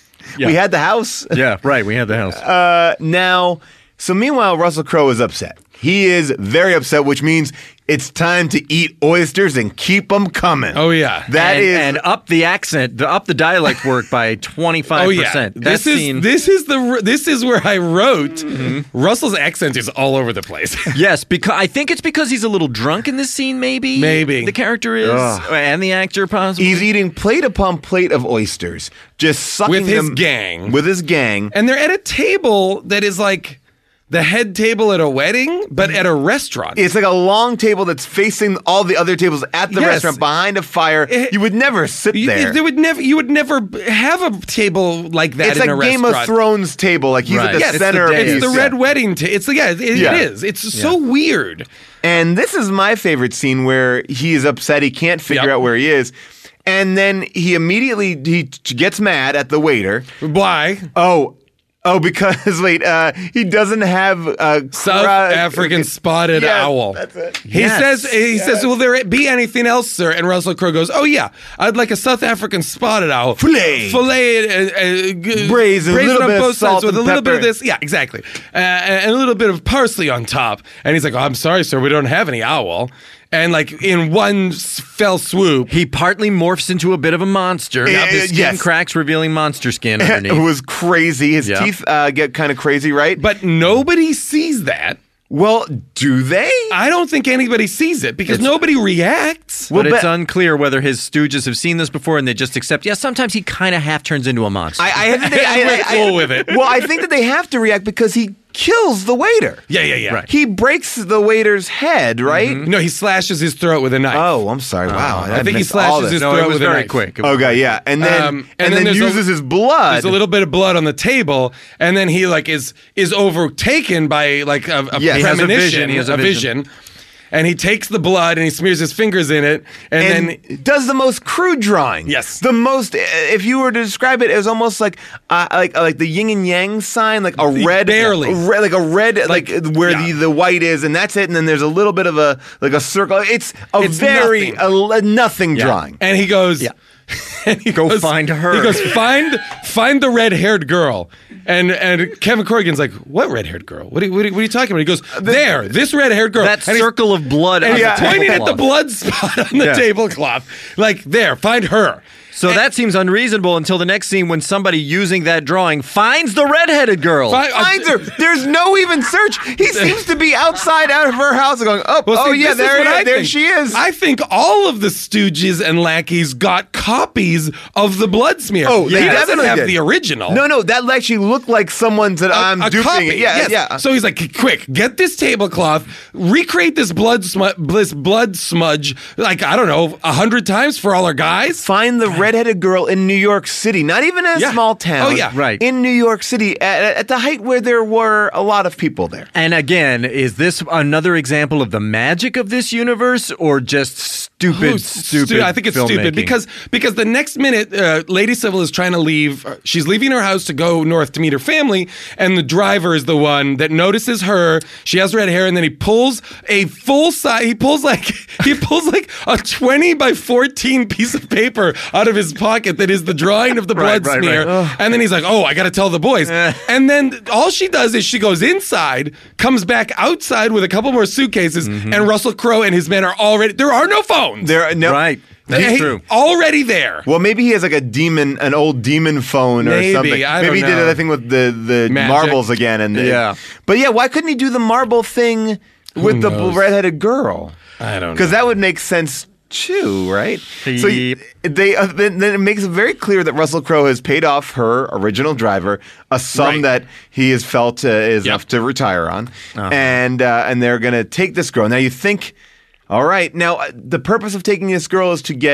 We had the house. Yeah, right. We had the house. Uh, now, so meanwhile, Russell Crowe is upset. He is very upset, which means it's time to eat oysters and keep them coming. Oh, yeah. That and, is- and up the accent, the, up the dialect work by twenty-five percent. Oh yeah, That this is scene, this is the this is where I wrote. Russell's accent is all over the place. yes, because I think it's because he's a little drunk in this scene. Maybe, Maybe. the character is, Ugh. and the actor possibly. He's eating plate upon plate of oysters, just sucking With his them- gang. With his gang. And they're at a table that is like the head table at a wedding, but at a restaurant. It's like a long table that's facing all the other tables at the Yes. restaurant behind a fire. It- you would never sit you, there. there would never you would never have a table like that It's in like a Game restaurant. of Thrones table. Like he's Right. at the Yes, it's the center. day. of It's the these. red Yeah. wedding. Ta- it's yeah, it, Yeah. it is. It's so weird. And this is my favorite scene where he is upset. He can't figure Yep. out where he is. And then he immediately he t- gets mad at the waiter. Why? Oh, oh, because wait, uh, he doesn't have a South cra- African spotted Yes, owl. that's it. He Yes. says, he says, will there be anything else, sir? And Russell Crowe goes, oh yeah, I'd like a South African spotted owl, Fillet. fillet, uh, uh, g- Braised, a little on bit of both salt sides with a and little bit of pepper. this, yeah, exactly, uh, and a little bit of parsley on top. And he's like, oh, I'm sorry, sir, we don't have any owl. And like in one s- fell swoop, He partly morphs into a bit of a monster. Yeah, His skin yes. cracks, revealing monster skin It underneath. was crazy. His Yeah. teeth uh, get kind of crazy, right? but nobody sees that. well, do they? I don't think anybody sees it because nobody reacts. but Well, it's but- unclear whether his stooges have seen this before and they just accept. Yeah, sometimes he kind of half turns into a monster. I, I, I, I, We're I- cool with it. Well, I think that they have to react because he kills the waiter. Yeah, yeah, yeah. Right. He breaks the waiter's head, right? No, he slashes his throat with a knife. Oh, I'm sorry. Wow, I think he missed all slashes this. his no, throat it was with a very knife. quick. It was- Okay, yeah, and then Um, and, then there's a- uses his blood. There's a little bit of blood on the table, and then he like is is overtaken by like a, a Yes. He has a premonition, vision, he has a vision. and he takes the blood and he smears his fingers in it, and, and then does the most crude drawing. Yes. the most. If you were to describe it, it was almost like uh, like like the yin and yang sign, like a red, Barely. a red like a red, like, Like, where yeah. the, the white is, and that's it. And then there's a little bit of a like a circle. It's a It's very nothing. a, a nothing drawing. and he goes, Yeah. and he Go goes- find her. He goes find find the red haired girl. And and Kevin Corrigan's like, what red haired girl? What are, you, what, are, you- what are you talking about? He goes, there, this red haired girl. that And he's- circle of blood. And on he's the pointing at the tablecloth. blood spot on the Yeah. tablecloth. Like, there, find her. So that seems unreasonable until the next scene when somebody using that drawing finds the redheaded girl. Fi- uh, Finds her. There's no even search. He seems to be outside out of her house, going, oh, Well, oh see, yeah, this is there, what I there think. she is. I think all of the Stooges and lackeys got copies of the blood smear. Oh, he they doesn't definitely have did. the original. no, no, that actually looked like someone said, I'm a duping copy. it. Yeah, yes. yeah. So he's like, quick, get this tablecloth, recreate this blood smu- this blood smudge, like I don't know, a hundred times for all our guys. Find the redheaded girl in New York City, not even in a Yeah. small town. Oh, yeah. Right. In New York City, at, at the height where there were a lot of people there. And again, is this another example of the magic of this universe, or just stupid, Oh, stupid? stu- I think it's stupid filmmaking? because because the next minute, uh, Lady Sybil is trying to leave. uh, She's leaving her house to go north to meet her family, and the driver is the one that notices her. She has red hair, and then he pulls a full size. He pulls like he pulls like a twenty by fourteen piece of paper out of his pocket that is the drawing of the Right, blood right, smear. right. And then he's like, "Oh, I got to tell the boys." And then all she does is she goes inside, comes back outside with a couple more suitcases, Mm-hmm. and Russell Crowe and his men are already. There are no phones. There are no. right. Hey, That's true. already there. Well, maybe he has like a demon, an old demon phone or Maybe, something. I maybe don't he did know. that thing with the, the Magic. marbles again. And the, Yeah. But yeah, why couldn't he do the marble thing with the knows? redheaded girl? I don't know. Because that would make sense too, right? So Yep. they uh, then, then it makes it very clear that Russell Crowe has paid off her original driver a sum Right. that he has felt uh, is Yep. enough to retire on, Uh-huh. and uh, and they're going to take this girl. Now you think, all right, now uh, the purpose of taking this girl is to get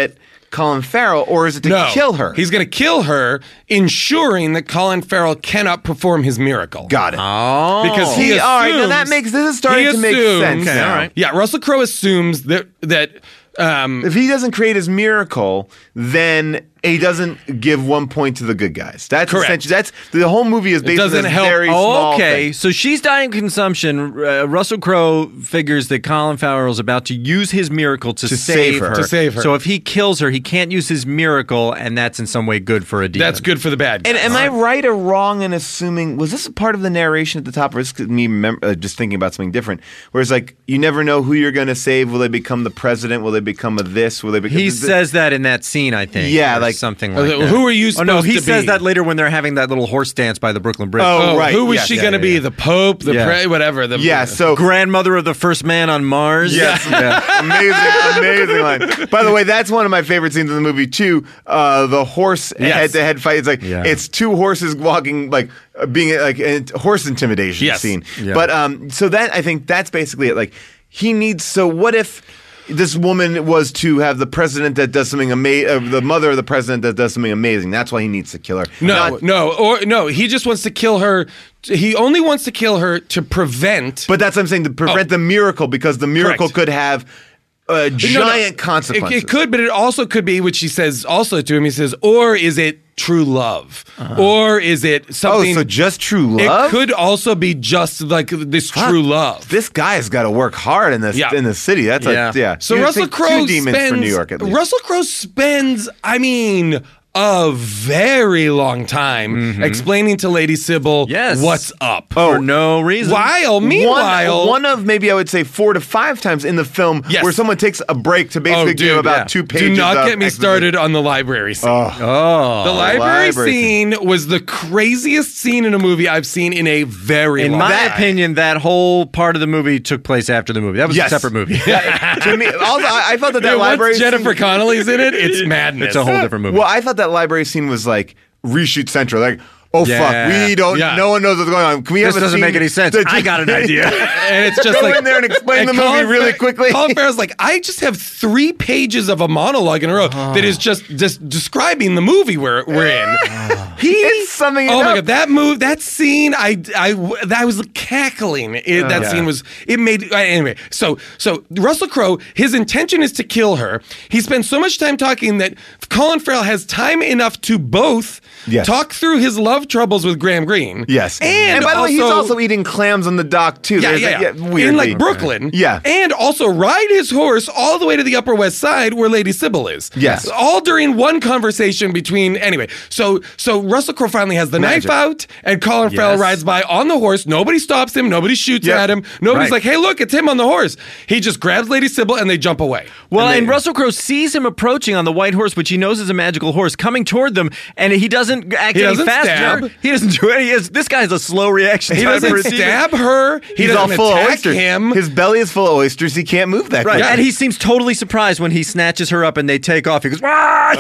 Colin Farrell, or is it to No, kill her? He's going to kill her, ensuring that Colin Farrell cannot perform his miracle. Got it. Oh. Because he See, all right, now assumes- that makes this is starting he to make assumes- sense. Okay, now. all right. Yeah, Russell Crowe assumes that that um, If he doesn't create his miracle, then he doesn't give one point to the good guys. That's Correct. essentially that's the whole movie is based on doesn't this help. very Oh, small okay. thing. So she's dying of consumption. Uh, Russell Crowe figures that Colin Farrell's about to use his miracle to, To save her. To save her. So if he kills her, he can't use his miracle, and that's in some way good for a demon. that's good for the bad guys. And am I right or wrong in assuming was this a part of the narration at the top, or is this me remem- uh, just thinking about something different? Where it's like you never know who you're going to save. Will they become the president? Will they become a this? Will they become? He th- th- says that in that scene, I think. Yeah, or like- something Oh, like the- that. who are you Oh no, supposed he to says be? that later when they're having that little horse dance by the Brooklyn Bridge. Oh, Oh, right. who was Yes, she yeah, going to yeah, be? yeah. The Pope, the Yeah. pre- whatever. The, yeah. So grandmother of the first man on Mars. Yes, amazing, amazing line. By the way, that's one of my favorite scenes in the movie too. Uh, the horse Yes. head-to-head fight. It's like Yeah. it's two horses walking, like uh, being like a horse intimidation Yes. scene. Yeah. But um, so that I think that's basically it. Like he needs. So what if? This woman was to have the president that does something amazing, uh, the mother of the president that does something amazing. That's why he needs to kill her. No, Not- no, or no. He just wants to kill her. He only wants to kill her to prevent. but that's what I'm saying, to prevent Oh. the miracle, because the miracle Correct. could have uh, No, no, giant It, consequences. it could, but it also could be, which he says also to him. He says, or is it true love, or is it Oh, something? so just true love? It could also be just like this true love. This guy's got to work hard in this Yeah. in the city. That's Yeah. a yeah. So You'd Russell think Crowe two demons spends for New York at least. Russell Crowe spends, I mean, a very long time explaining to Lady Sybil Yes. what's up. For no reason. While meanwhile, one, one of maybe I would say four to five times in the film Yes. where someone takes a break to oh, basically dude, give about yeah. two pages. Do not of get me exposition. started on the library scene. Oh. The library, library scene was the craziest scene in a movie I've seen in a very In long my time. opinion, that whole part of the movie took place after the movie. That was Yes. a separate movie. to me, also, I, I felt that that Dude, library once Jennifer scene, Connelly's in it, it's madness. It's a whole different movie. well, I thought that library scene was like reshoot central. Like, oh Yeah. fuck, we don't. Yeah. No one knows what's going on. Can we This have a doesn't scene make any sense. that I just- got an idea. And it's just Go like in there and explain and the movie Colin really Fa- quickly. Colin Farrell's like, I just have three pages of a monologue in a row that is just just describing the movie we're we're in. He, It's something Oh my enough. god, that move, that scene, I I I was cackling. It, that Yeah. scene was it made uh, anyway. So so Russell Crowe, his intention is to kill her. He spends so much time talking that Colin Farrell has time enough to both Yes. talk through his love troubles with Graham Greene. Yes, and, by the way, he's also- also eating clams on the dock too. yeah, There's yeah, a- yeah. weirdly. in like Brooklyn. Yeah. And also ride his horse all the way to the Upper West Side where Lady Sybil is. Yes. All during one conversation between, anyway. So so Russell Crowe finally has the Magic. knife out and Colin Farrell Yes. rides by on the horse. Nobody stops him. Nobody shoots Yep. at him. Nobody's Right. like, hey, look, it's him on the horse. He just grabs Lady Sybil and they jump away. Well, and and they- Russell Crowe sees him approaching on the white horse, which he knows is a magical horse, coming toward them, and he doesn't act He any doesn't faster. stab. He doesn't do any. He has, this guy has a slow reaction. He time doesn't for a demon. stab her. He He's doesn't all full of attack oysters. him. His belly is full of oysters. He can't move that Right, quick. and he seems totally surprised when he snatches her up and they take off. He goes, "What?"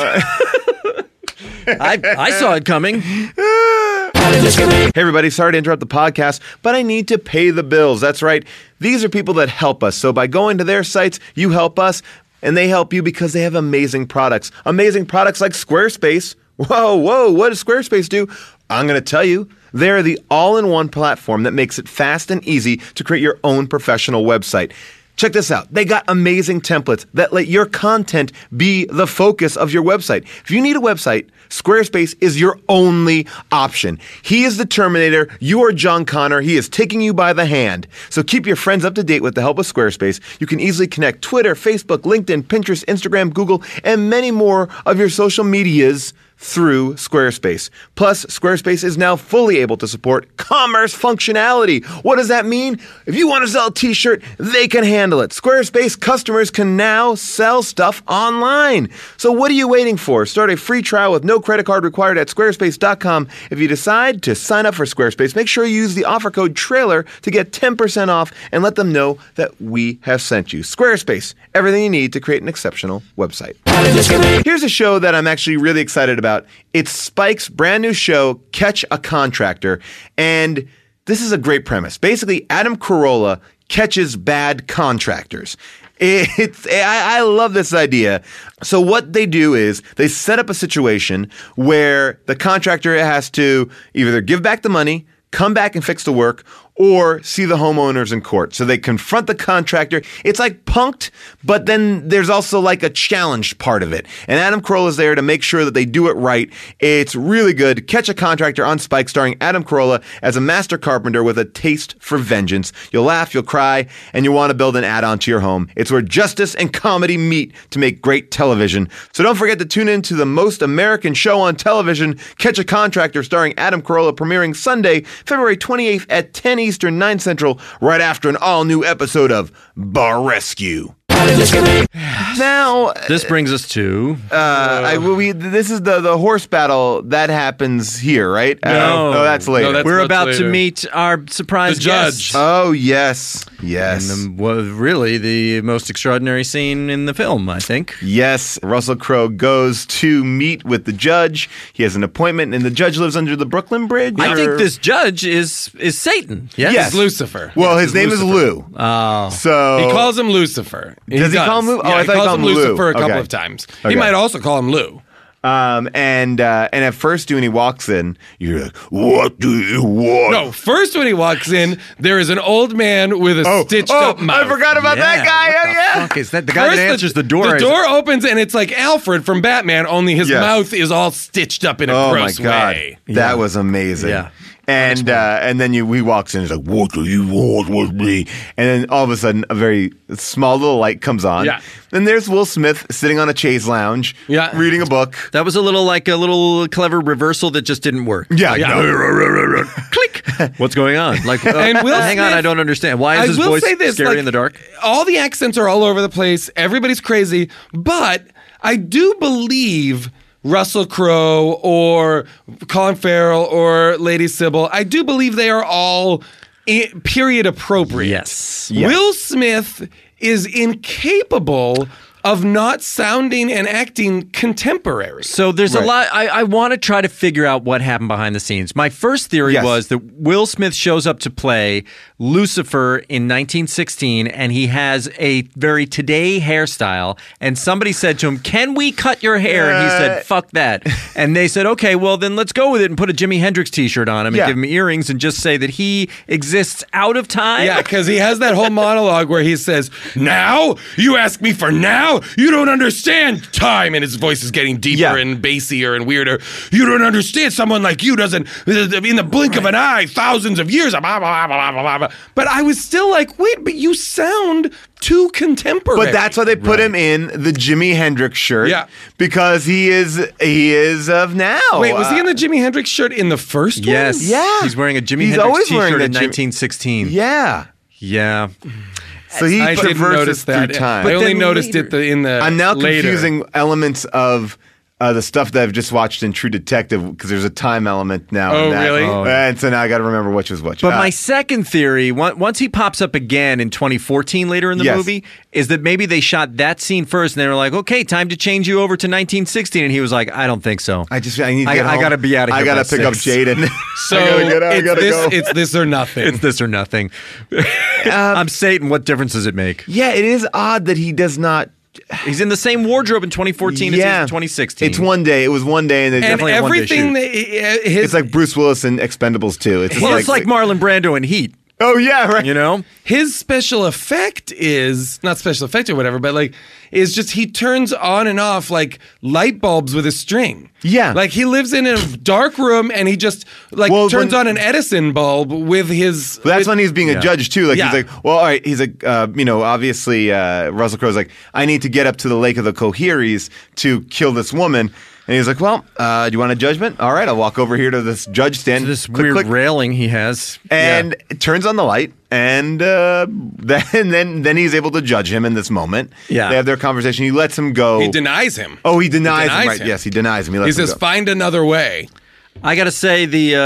I, I saw it coming. Hey everybody, sorry to interrupt the podcast, but I need to pay the bills. That's right. These are people that help us. So by going to their sites, you help us, and they help you because they have amazing products. Amazing products like Squarespace. Whoa, whoa, what does Squarespace do? I'm going to tell you. They're the all-in-one platform that makes it fast and easy to create your own professional website. Check this out. They got amazing templates that let your content be the focus of your website. If you need a website, Squarespace is your only option. He is the Terminator. You are John Connor. He is taking you by the hand. So keep your friends up to date with the help of Squarespace. You can easily connect Twitter, Facebook, LinkedIn, Pinterest, Instagram, Google, and many more of your social medias through Squarespace. Plus, Squarespace is now fully able to support commerce functionality. What does that mean? If you want to sell a t-shirt, they can handle it. Squarespace customers can now sell stuff online. So what are you waiting for? Start a free trial with no credit card required at squarespace dot com. If you decide to sign up for Squarespace, make sure you use the offer code TRAILER to get ten percent off and let them know that we have sent you. Squarespace, everything you need to create an exceptional website. Here's a show that I'm actually really excited about. It's Spike's brand new show, Catch a Contractor. And this is a great premise. Basically, Adam Carolla catches bad contractors. It's I, I love this idea. So what they do is they set up a situation where the contractor has to either give back the money, come back and fix the work, or see the homeowners in court. So they confront the contractor. It's like Punk'd, but then there's also like a challenged part of it. And Adam Carolla is there to make sure that they do it right. It's really good. Catch a Contractor on Spike, starring Adam Carolla as a master carpenter with a taste for vengeance. You'll laugh, you'll cry, and you want to build an add-on to your home. It's where justice and comedy meet to make great television. So don't forget to tune in to the most American show on television, Catch a Contractor, starring Adam Carolla, premiering Sunday, February twenty-eighth at ten Eastern, nine Central, right after an all-new episode of Bar Rescue. Now, This brings us to uh, I, we, this is the, the horse battle that happens here, right? No. Uh, oh, that's later. No, that's we're much about later. to meet our surprise The judge. guest. oh, yes. Yes. And the, well, really the most extraordinary scene in the film, I think. Yes, Russell Crowe goes to meet with the judge. He has an appointment, and the judge lives under the Brooklyn Bridge. I or- think this judge is is Satan. Yes. Yes. It's Lucifer. Well, Yes, his name is Lucifer. Lou. Oh. So He calls him Lucifer. Does he call him Lou? Oh, Yeah, I he thought he calls called him him Lou. Lucifer a couple Okay. of times. Okay. He might also call him Lou. Um, and uh, and at first, when he walks in, you're like, "What do you want?" No, first when he walks in, there is an old man with a oh, stitched oh, up mouth. I forgot about that Yeah, guy. what Oh, the yeah. fuck is that? The guy First, that answers the, door. The is- door opens and it's like Alfred from Batman, only his Yes. mouth is all stitched up in a Oh my gross god, way. that was amazing. Yeah. And uh, and then you he walks in. He's like, "What do you want with me?" And then all of a sudden, a very small little light comes on. Yeah. Then there's Will Smith sitting on a chaise lounge, Yeah. reading a book. That was a little like a little clever reversal that just didn't work. Yeah, Yeah. Click. What's going on? Like, uh, And Will hang on, Smith- I don't understand. Why is I his will voice say this, scary like, in the dark? All the accents are all over the place. Everybody's crazy, but I do believe Russell Crowe or Colin Farrell or Lady Sybil, I do believe they are all i- period appropriate. Yes. Yes. Will Smith is incapable of not sounding and acting contemporary. So there's Right. a lot. I, I want to try to figure out what happened behind the scenes. My first theory Yes. was that Will Smith shows up to play Lucifer in nineteen sixteen, and he has a very today hairstyle. And somebody said to him, "Can we cut your hair?" And he Uh, said, "Fuck that." And they said, "Okay, well then let's go with it and put a Jimi Hendrix T-shirt on him and Yeah. give him earrings and just say that he exists out of time." Yeah, because he has that whole monologue where he says, "Now? You ask me for now? You don't understand time." And his voice is getting deeper Yeah. and bassier and weirder. "You don't understand. Someone like you doesn't, in the blink of an eye, thousands of years." Blah, blah, blah, blah, blah, blah. But I was still like, wait, but you sound too contemporary. But that's why they put him in the Jimi Hendrix shirt. Yeah. Because he is he is of now. Wait, was he in Uh, the Jimi Hendrix shirt in the first Yes. one? Yeah. He's wearing a Jimi He's Hendrix always wearing T-shirt that in Jimi- nineteen sixteen. Yeah. Yeah. So he I didn't traverses notice that. through time. I only then noticed later- it the, in the I'm now later. confusing elements of uh, the stuff that I've just watched in True Detective because there's a time element now. Oh, in that. really? Oh, And so now I got to remember which was which. But Uh, my second theory, on- once he pops up again in twenty fourteen later in the Yes. movie, is that maybe they shot that scene first and they were like, okay, time to change you over to nineteen sixteen. And he was like, I don't think so. I just I need to I- get I home. gotta be outta I here gotta by pick up six. Jaden. So I gotta get out. I it's, gotta this, go. it's this or nothing. It's this or nothing. I'm Satan. What difference does it make? Yeah, it is odd that he does not. He's in the same wardrobe in twenty fourteen as he is in twenty sixteen. It's one day. It was one day, and they and definitely had one day everything shoot. that his, It's like Bruce Willis in Expendables too. It's just Well, like, it's like Marlon Brando in Heat, oh yeah, right. you know? his special effect is not special effect or whatever, but like is just he turns on and off like light bulbs with a string. Yeah. like he lives in a dark room and he just like Well, turns when- on an Edison bulb with his. Well, that's with- when he's being a Yeah. judge too. Like Yeah. he's like, well, all right. He's like, uh, you know, obviously uh, Russell Crowe's like, I need to get up to the Lake of the Coheries to kill this woman. And he's like, well, uh, do you want a judgment? All right, I'll walk over here to this judge stand. This click, weird click, railing he has. and it turns on the light, and uh, then then then he's able to judge him in this moment. Yeah. They have their conversation. He lets him go. He denies him. oh, he denies, denies him. Right? him. Yes, he denies him. He He lets him says, go. "Find another way." I gotta say the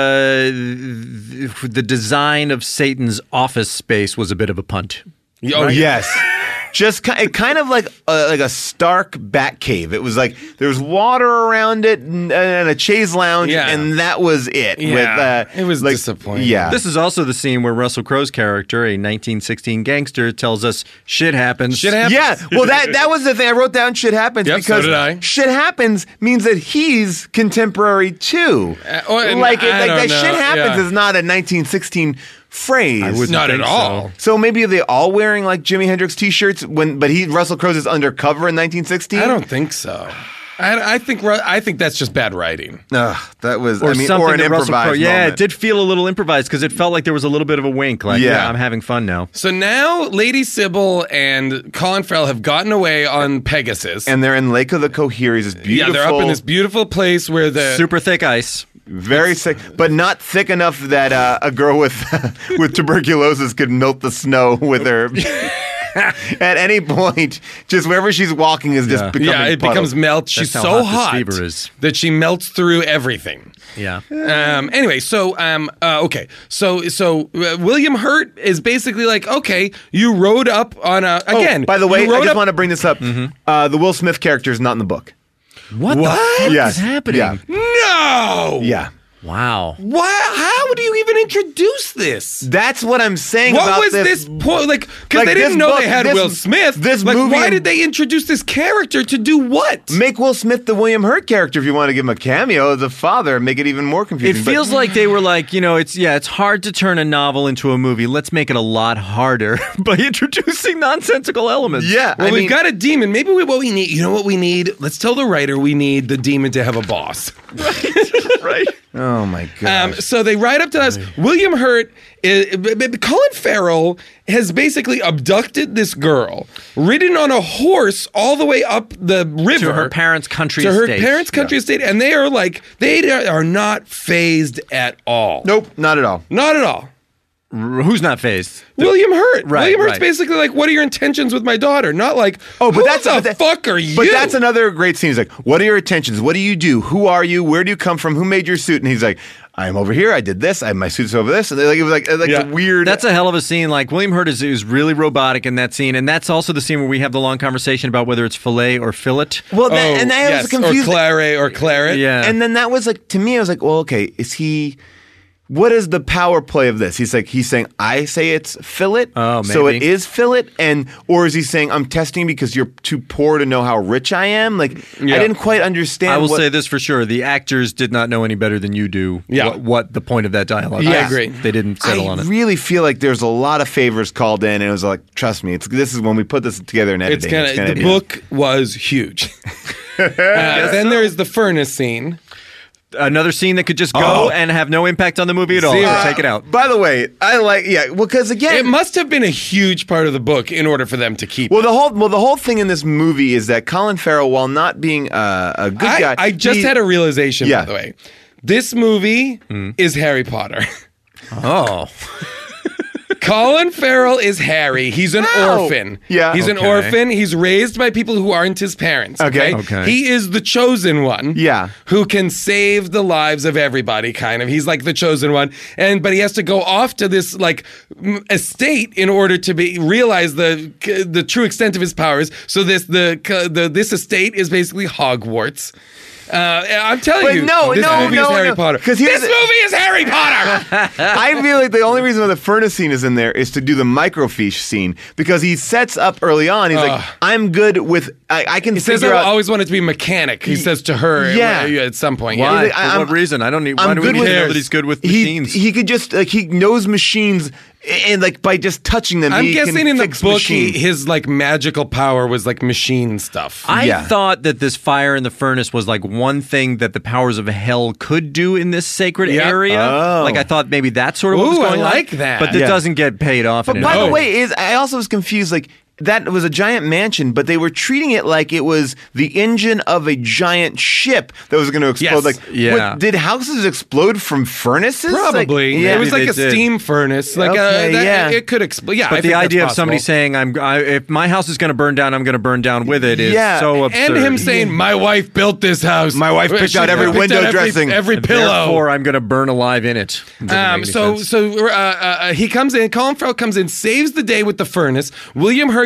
uh, the design of Satan's office space was a bit of a punt. Oh, Yes. just ki- it kind of like a, like a stark bat cave. It was like there was water around it and, and a chaise lounge, Yeah. and that was it. Yeah, with, uh, it was like, disappointing. Yeah, This is also the scene where Russell Crowe's character, a nineteen sixteen gangster, tells us shit happens. Shit happens. yeah. Well, that that was the thing. I wrote down shit happens Yep, so because did I. shit happens means that he's contemporary too. Uh, or- like it, I like don't that know, shit happens yeah. is not a nineteen sixteen phrase. I wouldn't Not at think all. so. So maybe are they all wearing like Jimi Hendrix T-shirts when? But he Russell Crowe is undercover in nineteen sixteen. I don't think so. I, I think Ru- I think that's just bad writing. Ugh, that was Or I mean, something or an that Russell improvised Crowe. Yeah, moment. it did feel a little improvised because it felt like there was a little bit of a wink. Like, Yeah. yeah, I'm having fun now. So now Lady Sybil and Colin Farrell have gotten away on Pegasus. And they're in Lake of the Coheries. This beautiful, yeah, they're up in this beautiful place where the Super thick ice. very sick, but not thick enough that uh, a girl with with tuberculosis could melt the snow with her. At any point, just wherever she's walking is just Yeah. becoming yeah, it puddle. becomes melt. She's That's how so hot hot, this fever is. that she melts through everything. Yeah. Um, anyway, so um, uh, okay, so so uh, William Hurt is basically like, okay, you rode up on a Oh, again. by the way, you I rode just up- want to bring this up. Uh, the Will Smith character is not in the book. What, What? the fuck Yes. is happening? Yeah. No. Yeah, Wow. Why? How do you even introduce this? that's what I'm saying What about was this. this point? Like, because Like, they this didn't know book- they had this- Will Smith. this like, movie why and- did they introduce this character to do what? Make Will Smith the William Hurt character if you want to give him a cameo as a father and make it even more It confusing. But- feels like they were like, you know, it's yeah, it's hard to turn a novel into a movie. Let's make it a lot harder by introducing nonsensical elements. yeah, Well, I we've mean, got a demon. Maybe we, what we need, you know what we need? Let's tell the writer we need the demon to have a boss. right. oh my Um, god. so they ride up to us. William Hurt, is, b- b- Colin Farrell has basically abducted this girl, ridden on a horse all the way up the river To her parents' country to her estate. parents' country estate, and they are like they are not phased at all. Nope, not at all. Not at all. R- Who's not phased? William Hurt. Right, William Hurt's right. basically like, what are your intentions with my daughter? Not like, Oh, but who that's the but that- fuck are you? But that's another great scene. He's like, "What are your intentions? What do you do? Who are you? Where do you come from? Who made your suit?" And he's like, "I'm over here. I did this. I have my suit's over this." And they like it was like like Yeah. a weird. That's a hell of a scene. Like William Hurt is, is really robotic in that scene, and that's also the scene where we have the long conversation about whether it's fillet or fillet. well, Oh, that, and I yes, was confused. Or claret or claret. Yeah. And then that was like to me, I was like, "Well, okay, is he?" What is the power play of this? He's like, he's saying, I say it's fillet, Oh, so it maybe. is fillet, and or is he saying I'm testing because you're too poor to know how rich I am? Like, Yeah. I didn't quite understand. I will what, say this for sure: the actors did not know any better than you do. Yeah. what, what the point of that dialogue? Yeah. is. I agree. They didn't settle I on it. really feel like there's a lot of favors called in, and it was like, trust me, it's this is when we put this together in It's editing. kind of the yeah. book was huge. uh, then there is the furnace scene. Another scene that could just go Oh. and have no impact on the movie at all. Zero. Take it out. By the way, I like yeah, well, because again, It must have been a huge part of the book in order for them to keep. well, it. the whole well, the whole thing in this movie is that Colin Farrell, while not being uh, a good I, guy, I just he- had a realization, Yeah. by the way. This movie is Harry Potter. Oh, Colin Farrell is Harry. He's an How? orphan. Yeah. He's an Okay. orphan. He's raised by people who aren't his parents. Okay. Okay. Okay. He is the chosen one. Yeah. Who can save the lives of everybody, kind of. He's like the chosen one. And but he has to go off to this like m- estate in order to be realize the the true extent of his powers. So this the the this estate is basically Hogwarts. Uh, I'm telling But you, no, this no, movie no, is Harry no. Potter. 'Cause This here's movie the- is Harry Potter. I feel like the only reason why the furnace scene is in there is to do the microfiche scene because he sets up early on. He's like, Ugh. "I'm good with I, I can He says, figure I out." always wanted to be a mechanic. He says to her Yeah. at, at some point. why? like, I- For what I'm- reason? I don't need. Why I'm do we good need with to know that he's good with he, machines? He could just like he knows machines, and like by just touching them, I'm he guessing can in the fix book, he, machines. his like magical power was like machine stuff. I Yeah. thought that this fire in the furnace was like one thing that the powers of hell could do in this sacred Yep. area. Oh. Like I thought maybe that's sort of what was Ooh, I going on. like that. But it Yeah. doesn't get paid off. But in by it. the No. way, is I also was confused. Like that was a giant mansion, but they were treating it like it was the engine of a giant ship that was going to explode. Yes. Like, Yeah. what, did houses explode from furnaces? Probably. Like, yeah. It was Maybe like a they did. steam furnace. Like Okay, uh, that, yeah. it could explode. Yeah, I But think the that's idea of possible. somebody saying, "I'm I, if my house is going to burn down, I'm going to burn down with it" is Yeah. so absurd. and him saying, "My wife built this house. My wife picked She out every picked window out every, dressing. every And pillow." Therefore, I'm going to burn alive in it. Doesn't Um, make any so sense. so uh, uh, he comes in. Colin Farrell comes in, saves the day with the furnace. William Hurt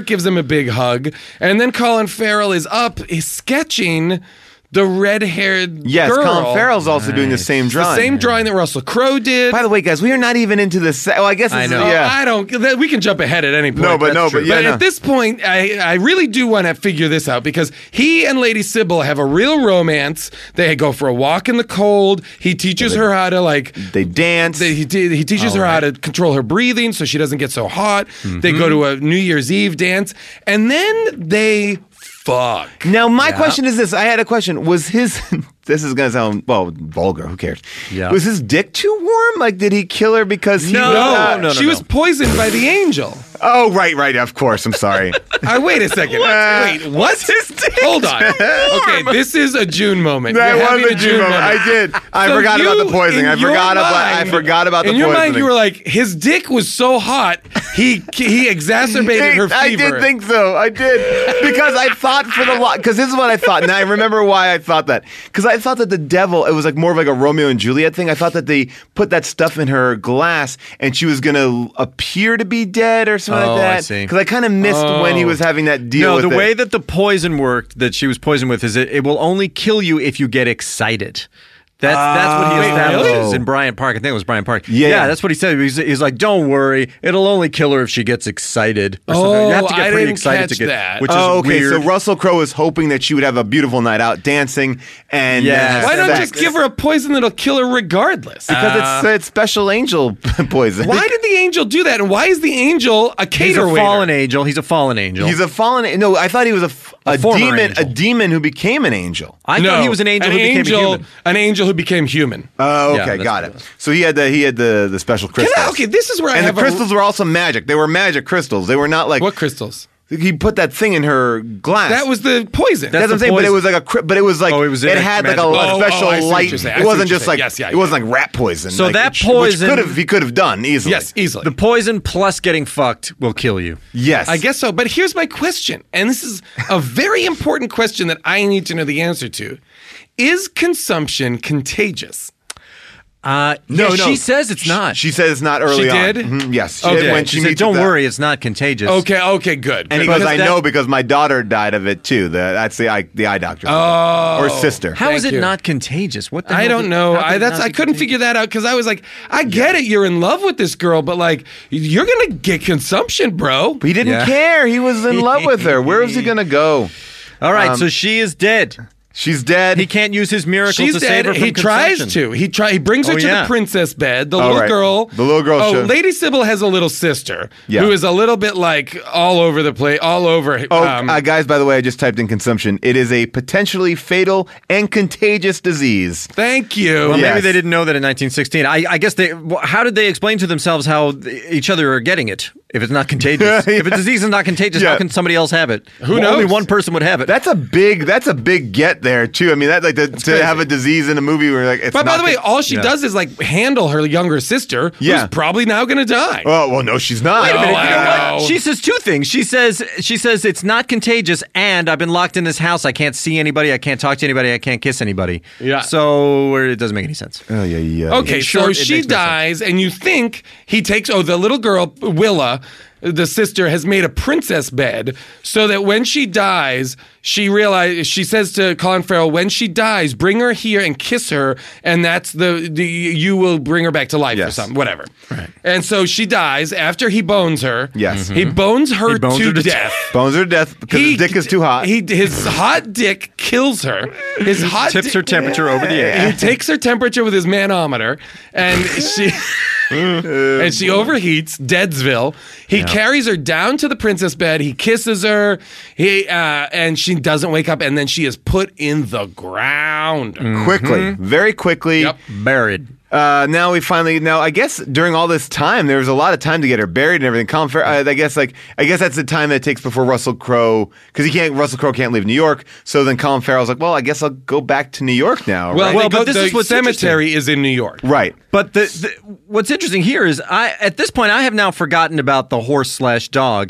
Stewart gives him a big hug, and then Colin Farrell is up, is sketching the red-haired Yes, girl. Colin Farrell's also doing the same The drawing. same drawing that Russell Crowe did. By the way, guys, we are not even into this. Oh, I guess it's, I know. yeah. I don't. that- We can jump ahead at any point. No, but That's no, true. but yeah, no. at this point, I, I really do want to figure this out because he and Lady Sybil have a real romance. They go for a walk in the cold. He teaches her how to like. They dance. They, he, he teaches her how to control her breathing so she doesn't get so hot. They go to a New Year's Eve dance, and then they fuck. Now, my question is this. I had a question. Was his... This is going to sound, well, vulgar. Who cares? Yeah. Was his dick too warm? Like, did he kill her because he No, was... No, uh, no, no, she no. was poisoned by the angel. Oh, right, right. Of course. I'm sorry. I wait a second. What? Wait, what? his dick Hold on. Okay, this is a June moment. That You're was having a June moment. I did. I So forgot you, about the poisoning. in I your forgot about. I mind- forgot about the In your poisoning. mind, you were like, his dick was so hot, he he exacerbated her fever. I did think so. I did because I thought for the lot. Because this is what I thought, and I remember why I thought that. Because I thought that the devil. It was like more of like a Romeo and Juliet thing. I thought that they put that stuff in her glass, and she was gonna appear to be dead or something Oh, like that. I see. Because I kind of missed when he was having that deal. No, with the it. way that the poison worked, that she was poisoned with, is it, it will only kill you if you get excited. That's that's what he Wait, establishes really? in Bryant Park. I think it was Bryant Park. Yeah, yeah. that's what he said. He's, he's like, "Don't worry, it'll only kill her if she gets excited." Or something. Oh, you have to get I pretty didn't excited catch to get that. which Oh, is okay. weird. So Russell Crowe is hoping that she would have a beautiful night out dancing, and Yes. then have Why not sex. just give her a poison that'll kill her regardless? Because it's it's special angel poison. why did the angel do that? And why is the angel a cater he's a waiter? fallen angel. He's a fallen angel. He's a fallen. No, I thought he was a, f- a, A former demon. angel. A demon who became an angel. I no, thought he was an angel an who became angel, a human. An angel who became human. Oh, Yeah, okay, that's got what it. it was. So he had the he had the the special Can crystals. I, okay, this is where I and have the crystals were also magic. They were magic crystals. They were not a, like what crystals? he put that thing in her glass. That was the poison. That's what I'm the saying, but it poison. was like a, cri- but it was like Oh, it was in it a had like a, magical- a Oh, special oh, I see what light. you're saying. I It see wasn't what you're just like saying. Yes, yeah, it wasn't yeah. like rat poison. So like, that which- poison- which could have he could have done easily. Yes, easily. The poison plus getting fucked will kill you. Yes, I guess so. But here's my question, and this is a very important question that I need to know the answer to. Is consumption contagious? Uh, No, yeah, no. she says it's not. She said it's not early She on. did? Mhm, yes. She Okay. did when she she said, meets "Don't with that- worry, it's not contagious." Okay, okay, good. And he Good. goes, I that- know because my daughter died of it too. The, that's the eye, the eye doctor. Oh. Or sister. How is Thank it you. not contagious? What the I hell don't did- know. how could I it that's not I be couldn't contagious? figure that out because I was like, I get it, you're in love with this girl, but like, you're gonna get consumption, bro. But he didn't Yeah. care. He was in love with her. Where was he going to go? All right, Um, so she is dead. She's dead. He can't use his miracle She's to dead. save her from He tries consumption. to. He try. He brings her Oh, to yeah. the princess bed. The Oh, little right. girl. The little girl Oh, should- Lady Sybil has a little sister Yeah. who is a little bit like all over the place, all over. Oh, um, uh, guys, by the way, I just typed in consumption. It is a potentially fatal and contagious disease. thank you. Well, Yes. maybe they didn't know that in nineteen sixteen. I, I guess they. wh- How did they explain to themselves how th- each other are getting it if it's not contagious? Yeah. If a disease is not contagious, Yeah. how can somebody else have it? Who Well, Only knows? one person would have it. That's a big. That's a big get there too. I mean, that like to, to crazy. have a disease in a movie where like. It's But by not the way, con- all she Yeah. does is like handle her younger sister, Yeah. who's probably now going to die. Oh well, no, she's not. Wait a minute, You know Wow. what? She says two things. She says she says it's not contagious, and I've been locked in this house. I can't see anybody. I can't talk to anybody. I can't kiss anybody. Yeah. So it doesn't make any sense. Oh yeah, yeah. Okay, In so short, it she makes no sense. dies, and you think he takes. Oh, the little girl, Willa, the sister, has made a princess bed so that when she dies, she realizes. She says to Colin Farrell, "When she dies, bring her here and kiss her, and that's the, the you will bring her back to life or Yes. something, whatever." Right. And so she dies after he bones her. Yes. he bones her He bones to her to death. Bones her to death because his dick is too hot. He his hot dick kills her. His hot Tips dick- her temperature over the edge. He takes her temperature with his manometer, and she and she overheats. Deadsville. He carries her down to the princess bed. He kisses her. He uh, and she doesn't wake up, and then she is put in the ground. quickly, very quickly. Yep. Buried. Uh, now we finally. Now I guess during all this time, there was a lot of time to get her buried and everything. Colin Farrell, I, I guess like I guess that's the time that it takes before Russell Crowe, because he can't. Russell Crowe can't leave New York. So then Colin Farrell's like, well, I guess I'll go back to New York now. Well, right? Well, they but go- this the is what's cemetery is in New York. right. But the, the what's interesting here is I at this point I have now forgotten about the horse slash dog.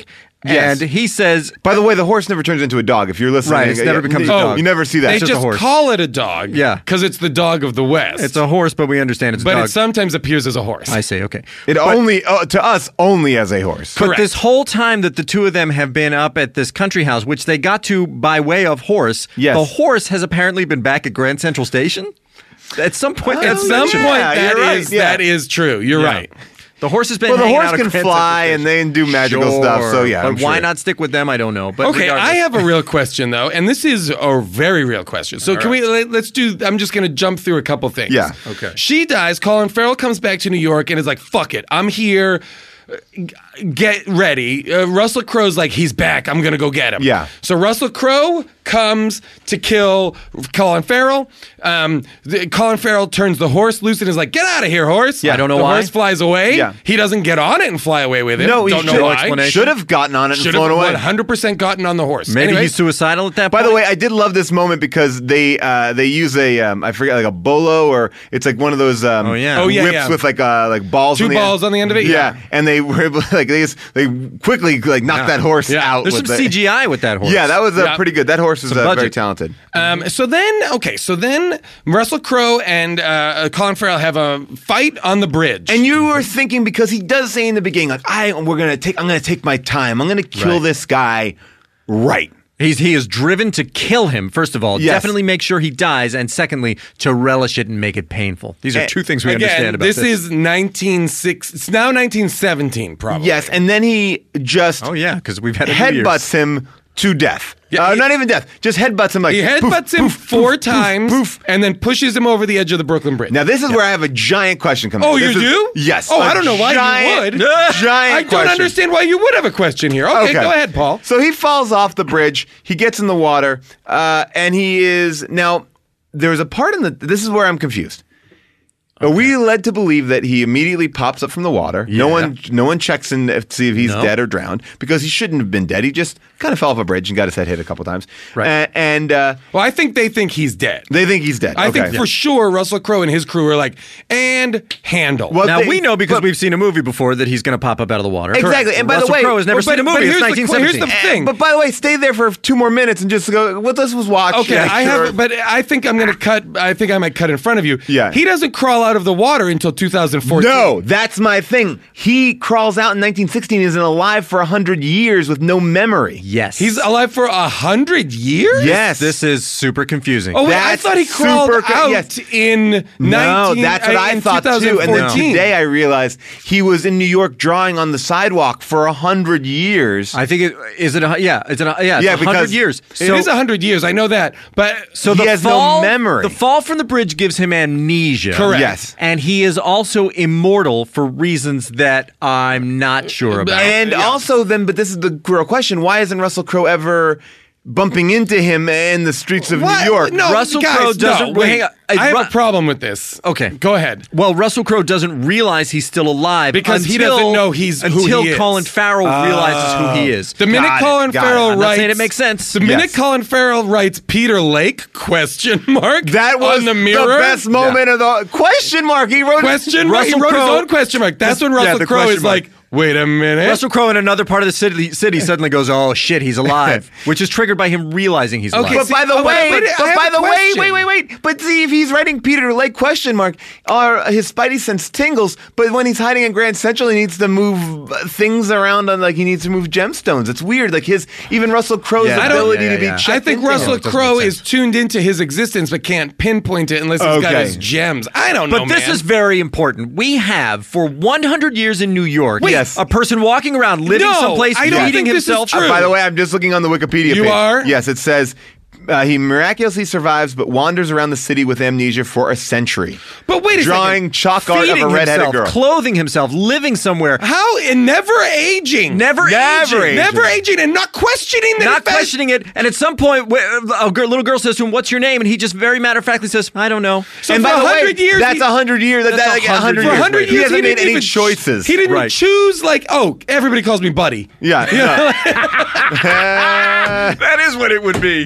Yes. And he says, By the way, the horse never turns into a dog. If you're listening, Right, it's yeah, never yeah, becomes a you- dog. You never see that. They just just a horse. call it a dog. Yeah. Because it's the dog of the West. it's a horse, but we understand it's a but dog. it sometimes appears as a horse. I see, okay. it only uh, to us only as a horse. But Correct. this whole time that the two of them have been up at this country house, which they got to by way of horse, Yes. the horse has apparently been back at Grand Central Station. At some point, At that's some mentioned. point, Yeah, that you're is right, yeah. that is true. You're Yeah. right. The horse has been Well, the hanging horse out at can Grand fly Central and they can do magical Station. stuff. So yeah, But I'm why sure. not stick with them? I don't know. But Okay, regardless- I have a real question though, and this is a very real question. So can we let, let's do? I'm just going to jump through a couple things. Yeah. Okay. She dies. Colin Farrell comes back to New York and is like, "Fuck it, I'm here. Uh, g- Get ready." Uh, Russell Crowe's like, "He's back. I'm going to go get him." Yeah. So Russell Crowe comes to kill Colin Farrell. Um, the, Colin Farrell turns the horse loose and is like, "Get out of here, horse!" Yeah. I don't know the why. horse flies away. Yeah. He doesn't get on it and fly away with it. No, he don't know should, why. explanation. should have gotten on it and Should have flown away. one hundred percent gotten on the horse. Maybe Anyway. he's suicidal at that By point. the way, I did love this moment because they uh, they use a um, I forget like a bolo or it's like one of those um, Oh, yeah. Oh, yeah, whips yeah. with like uh, like balls Two on the balls on the end of it? Yeah, Yeah. and they were able like they just, they quickly like knocked that horse Yeah. out. There's with some the- C G I with that horse. Yeah, that was uh, Yeah. pretty good. That horse is Some uh, very budget. talented. Um, so then, okay, so then Russell Crowe and uh, Colin Farrell have a fight on the bridge. And you were thinking because he does say in the beginning like I we're gonna take I'm gonna take my time. I'm gonna kill Right. this guy right. He's he is driven to kill him. First of all, Yes. definitely make sure he dies, and secondly, to relish it and make it painful. These are Eh, two things we Again, understand about this, this. is nineteen six. It's now nineteen seventeen, probably. Yes, and then he just oh yeah, because we've had a few years. headbutts him to death. Yeah, uh, he- not even death, just headbutts him like He poof, headbutts him poof, four poof, times poof, poof. and then pushes him over the edge of the Brooklyn Bridge. Now this is where I have a giant question coming. Oh, in. you This is- do? Yes. Oh, a I don't know why giant, you would. Giant I don't question. understand why you would have a question here. Okay, go ahead, Paul. So he falls off the bridge. He gets in the water, uh, and he is now. There's a part in the. This is where I'm confused. Are we led to believe that he immediately pops up from the water? No Yeah. one, no one checks in to see if he's No. dead or drowned because he shouldn't have been dead. He just kind of fell off a bridge and got his head hit a couple times. Right. A- and uh, Well, I think they think he's dead. they think he's dead. I okay. think for sure Russell Crowe and his crew are like, and handle. Well, Now they- we know because but- we've seen a movie before that he's going to pop up out of the water. Exactly, Correct. and by the Russell way- Crowe has never But- seen a but movie. It's here's the- nineteen here's seventeen. the thing. But by the way, stay there for two more minutes and just go. What this was watch. Okay, Yeah, I sure. have, but I think I'm going to cut. I think I might cut in front of you. Yeah. he doesn't crawl out of the water until two thousand fourteen. No, that's my thing. He crawls out in nineteen sixteen, isn't alive for a hundred years with no memory. Yes, he's alive for a hundred years. Yes, This is super confusing. Oh wait, That's I thought he crawled super co- out yes. in No, nineteen. that's what uh, I in thought too. And then twenty fourteen. today I realized he was in New York drawing on the sidewalk for a hundred years. I think it is it. A, yeah, it's a, yeah, it's Yeah, a hundred because years. It is a hundred years. I know that, but So He the has no fall, memory. The fall from the bridge gives him amnesia. Correct. Yes. And he is also immortal for reasons that I'm not sure about. And Yeah. also, then, but this is the real question: why isn't Russell Crowe ever bumping into him in the streets of What? New York? No, Russell guys, Crowe no, doesn't- wait. hang on. I have Ru- a problem with this. Okay. Go ahead. Well, Russell Crowe doesn't realize he's still alive Because he until- doesn't know he's who until he is. Colin Farrell realizes who he is. The minute Got it, Colin got it. Farrell I'm not writes, saying it makes sense. The minute Yes. Colin Farrell writes Peter Lake question mark That was on the mirror. best moment of the question mark. He wrote question mark. He Russell wrote his Crowe- own question mark. That's when Yeah, Russell the Crowe question is mark. like, wait a minute. Russell Crowe in another part of the city, city suddenly goes, "Oh shit, he's alive," which is triggered by him realizing he's alive. Okay, But by the Oh, but- way, but I but have by a the way, question. wait, wait, wait. But see, if he's writing Peter Lake question mark, or his Spidey sense tingles. But when he's hiding in Grand Central, he needs to move uh, things around on like he needs to move gemstones. It's weird. Like his even Russell Crowe's Yeah, I don't- ability yeah, to be. yeah. checked I think into Russell him. doesn't Crowe make is sense. tuned into his existence but can't pinpoint it unless he's got Okay. his gems. I don't know, But this man. is very important. We have, for one hundred years in New York, Wait. Yes. a person walking around, living No, someplace, I don't feeding think this is himself. true. Uh, by the way, I'm just looking on the Wikipedia You page. are? Yes, it says. Uh, he miraculously survives, but wanders around the city with amnesia for a century. But wait a Drawing second. chalk art of Feeding a redheaded himself, girl. clothing himself, living somewhere, How and never aging, never, Never aging. aging. never aging, and not questioning the Not fact- questioning it, and at some point, wh- a girl, little girl says to him, "What's your name?" And he just very matter of factly says, "I don't know." So and for by the a way, hundred years, that's he- a hundred years. That, That's that, a like, a hundred hundred For a years. hundred He years, hasn't he made didn't any even choices. He didn't Right. choose like, oh, everybody calls me buddy. Yeah. yeah. That is what it would be. Yeah, but like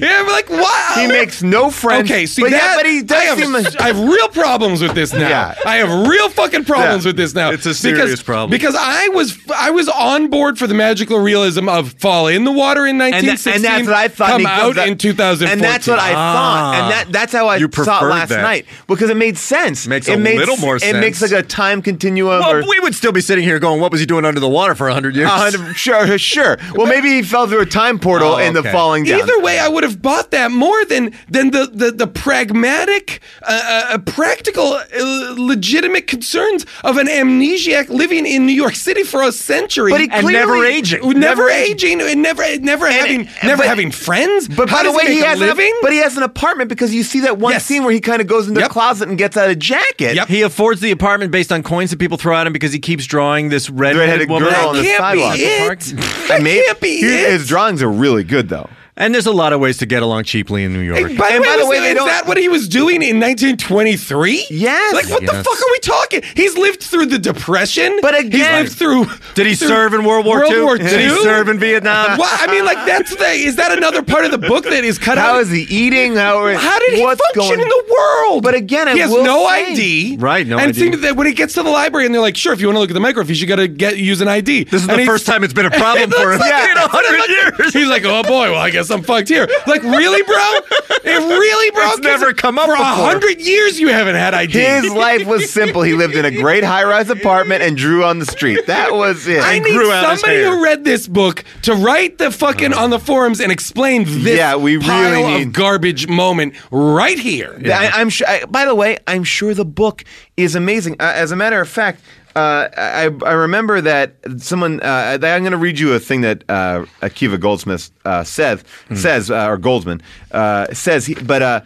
like, wow. He makes no friends. Okay, see but that, yeah, but he does I, have, seem like, I have real problems with this now. Yeah. I have real fucking problems Yeah. with this now. It's a serious because, problem. Because I was I was on board for the magical realism of Fall in the Water in and, nineteen that, sixteen. and that's what I thought. Come and he goes out up- in two thousand fourteen. And that's what I thought. And that that's how I You saw it preferred last that. night because it made sense. Makes it a made, little more It sense. makes like a time continuum. Well, or, we would still be sitting here going, what was he doing under the water for one hundred years? A hundred- sure, sure. Well, maybe he fell through a time portal Oh, in the okay. falling down. Either way, I would have bought that more than than the the, the pragmatic, uh, uh, practical, uh, legitimate concerns of an amnesiac living in New York City for a century But he And clearly, never aging. never, Never aging, and never never having it- never but- having friends. But How by the does way, he, he make has a living. An, but he has an apartment because you see that one Yes. scene where he kind of goes into Yep. the closet and gets out a jacket. Yep. He affords the apartment based on coins that people throw at him because he keeps drawing this red-headed Red-headed woman girl that on the can't sidewalk. be it. Park. That Maybe- can't be he- it. His drawings are really good, though. And there's a lot of ways to get along cheaply in New York. Hey, by the And way, by the was- way, they is don't- that what he was doing in nineteen twenty-three? Yes. Like, what the Yes. fuck are we talking? He's lived through the Depression. But he's again- lived through. Did he through serve in World War World Two? War Did he Two? serve in Vietnam? Well, I mean, like that's the. Is that another part of the book that is cut out? How is he eating? How, How did he what's function going in the world? But again, I he has will no say- I D. Right, no and I D. it seems that when he gets to the library and they're like, "Sure, if you want to look at the microfiche, you got to get use an I D." This is And the he's- first time it's been a problem It for looks him like in it. a hundred years. He's like, "Oh boy, well, I guess I'm fucked here." Like, really, bro? It really, bro? It's never come up for a before. hundred years. You haven't had I D. His life was simple. He lived in a great high-rise apartment and drew on the street. That was it. I need grew out his somebody hair. who read this book to write the fucking on the forums and explain this Yeah, we really pile need- of garbage moment right here. I, I'm sure. I, by the way, I'm sure the book is amazing. Uh, as a matter of fact, uh, I, I remember that someone. Uh, that I'm going to read you a thing that uh, Akiva Goldsmith uh, said, Hmm. says, uh, or Goldsman uh, says. He, but uh,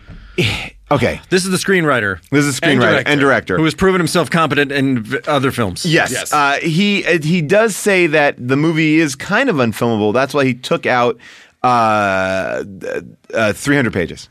okay, This is the screenwriter this is a screenwriter director. and director. who has proven himself competent in v- other films. Yes. Yes. Uh, he uh, he does say that the movie is kind of unfilmable. That's why he took out uh, uh, three hundred pages.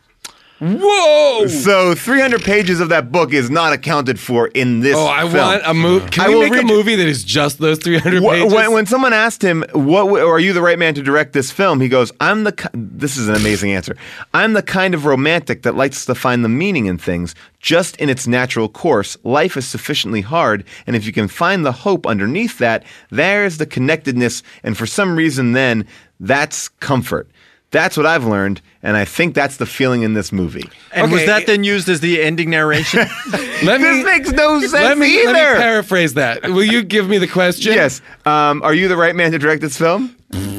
Whoa! So three hundred pages of that book is not accounted for in this Oh, I film. want a movie. Can I we will make a read- movie that is just those three hundred Wh- pages? When, when someone asked him, "What w- are you the right man to direct this film?" He goes, "I'm the." Ki-, this is an amazing answer. I'm the kind of romantic that likes to find the meaning in things just in its natural course. Life is sufficiently hard, and if you can find the hope underneath that, there's the connectedness, and for some reason, then that's comfort. That's what I've learned, and I think that's the feeling in this movie. And was Okay. that then used as the ending narration? let This makes no sense let me, either. Let me paraphrase that. Will you give me the question? Yes. Um, are you the right man to direct this film?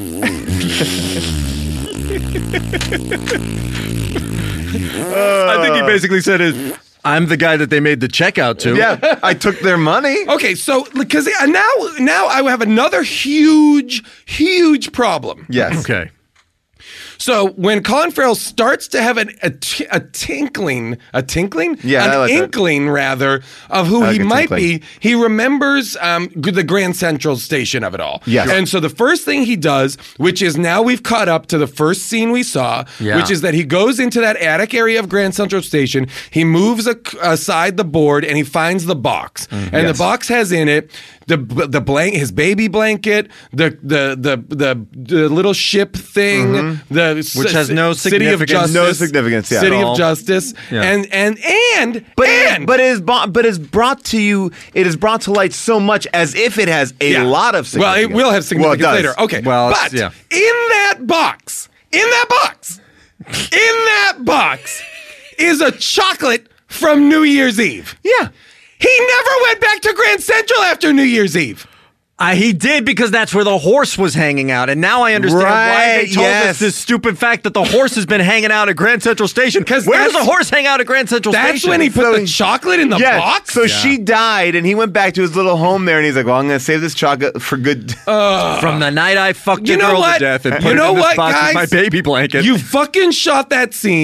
I think he basically said it. I'm the guy that they made the check out to. Yeah, I took their money. Okay, so because now now I have another huge huge problem. Yes. Okay. So when Colin Farrell starts to have an, a, t- a tinkling, a tinkling, Yeah, an I like that. inkling rather of who I like he a might tinkling. be, he remembers um, g- the Grand Central Station of it all. Yes. And so the first thing he does, which is now we've caught up to the first scene we saw, Yeah. which is that he goes into that attic area of Grand Central Station, he moves a, aside the board, and he finds the box, and Mm-hmm. Yes. the box has in it the the blank his baby blanket, the the the the, the little ship thing, the Which has no City of significance. Justice, Mm-hmm. No significance, yeah, City at of all. Justice, Yeah. and and and But and it, but it is bo- but is brought to you. It is brought to light so much as if it has a yeah. lot of well, significance. it will have significance Well, it does. later. Okay, Well, it's- but yeah. in that box, in that box, in that box is a chocolate from New Year's Eve. Yeah. He never went back to Grand Central after New Year's Eve. Uh, he did because that's where the horse was hanging out, and now I understand why Right, they told yes. us this stupid fact that the horse has been hanging out at Grand Central Station. 'Cause Where does that's- a horse hang out at Grand Central That's Station? when he put So the he- chocolate in the Yeah. box. So she died, and he went back to his little home there, and he's like, "Well, I'm going to save this chocolate for good." From the night I fucked You a know girl what? to death and put You it know in this what, box guys? with my baby blanket. You fucking shot that scene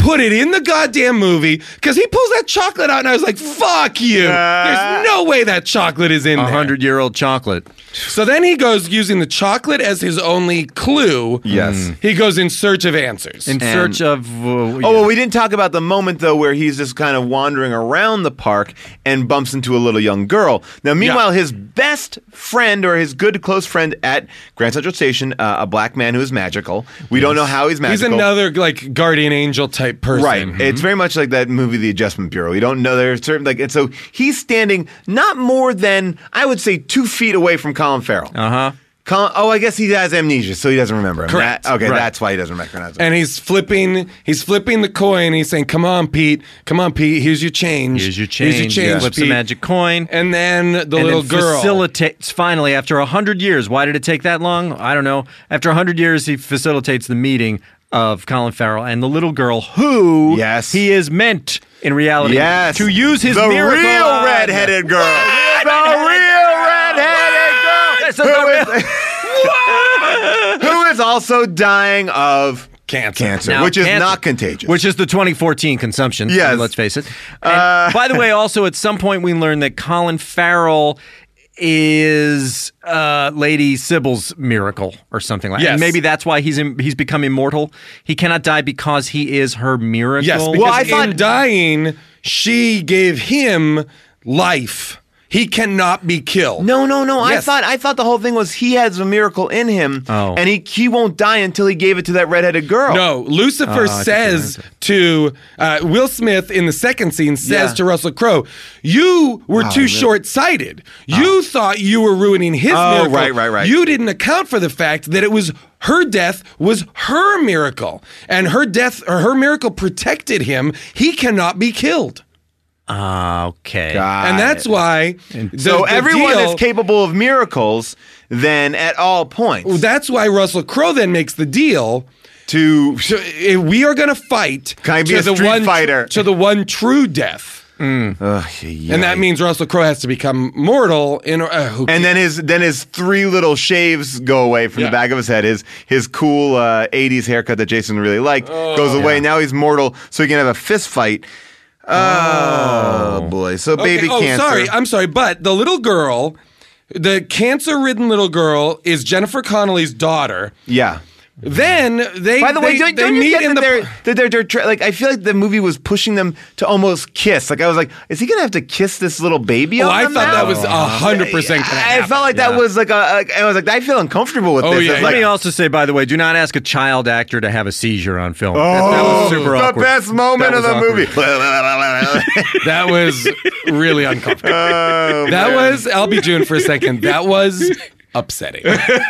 put it in the goddamn movie because he pulls that chocolate out and I was like, fuck you. Uh, There's no way that chocolate is in A there. hundred-year-old chocolate. So then he goes using the chocolate as his only clue. Yes. He goes in search of answers. In And- search of... Uh, Oh, well, we didn't talk about the moment, though, where he's just kind of wandering around the park and bumps into a little young girl. Now, meanwhile, his best friend or his good close friend at Grand Central Station, uh, a black man who is magical. We don't know how he's He's magical. another like guardian angel type person. Right. It's very much like that movie, The Adjustment Bureau. You don't know there's certain, like, and so he's standing not more than, I would say, two feet away from Colin Farrell. Uh-huh. Colin, oh, I guess he has amnesia, so he doesn't remember him. Correct. That- okay, Right. that's why he doesn't recognize him. And he's flipping, he's flipping the coin. He's saying, "Come on, Pete. Come on, Pete. Here's your change. Here's your change. Here's your change, Flips Pete." a magic coin. And then the and little then girl facilitates, finally, after one hundred years. Why did it take that long? I don't know. After one hundred years, he facilitates the meeting of Colin Farrell and the little girl who Yes. he is meant, in reality, Yes. to use his the miracle real on. redheaded girl. The real redheaded girl. This is Who the is- who is also dying of cancer. cancer, Now, which is cancer- not contagious. Which is the twenty fourteen consumption. Yes. Let's face it. And by the way, also at some point we learned that Colin Farrell is uh, Lady Sybil's miracle or something like that. Yes. And maybe that's why he's im- he's become immortal. He cannot die because he is her miracle. Yes, because Well, I in thought- dying, she gave him life. He cannot be killed. No, no, no. I Yes. thought I thought the whole thing was he has a miracle in him, Oh. and he he won't die until he gave it to that redheaded girl. No, Lucifer Oh, I think says to uh, Will Smith in the second scene says Yeah. to Russell Crowe, "You were Wow, too really? short-sighted. You thought you were ruining his Oh, miracle. right, right, right. You didn't account for the fact that it was her death was her miracle, and her death or her miracle protected him. He cannot be killed." Ah, okay. Got And that's it. why. the- So the everyone deal- is capable of miracles then at all points. That's why Russell Crowe then makes the deal. to So if we are going to fight Can I be to a the street one fighter? to the one true death. Ugh, And that means Russell Crowe has to become mortal in uh, who And then his then his three little shaves go away from Yeah. the back of his head. His his cool uh, eighties haircut that Jason really liked goes away. Now he's mortal, so he can have a fist fight. Oh, boy! So Okay, baby oh, cancer. sorry, I'm sorry, but the little girl, the cancer-ridden little girl, is Jennifer Connelly's daughter. yeah. Then they By the way, they, don't, they don't you meet get in that the they're, that they're, they're tra- like? I feel like the movie was pushing them to almost kiss. Like I was like, is he gonna have to kiss this little baby? Oh, on I the thought that mouth? was a hundred percent. I felt like that Yeah. was like a. a- I was like, I feel uncomfortable with Oh, this. yeah, It's yeah. Let like, me also say, by the way, do not ask a child actor to have a seizure on film. oh, that, that was super the awkward. best moment That of the was movie. That was really uncomfortable. Oh, That man. was. I'll be June for a second. That was upsetting.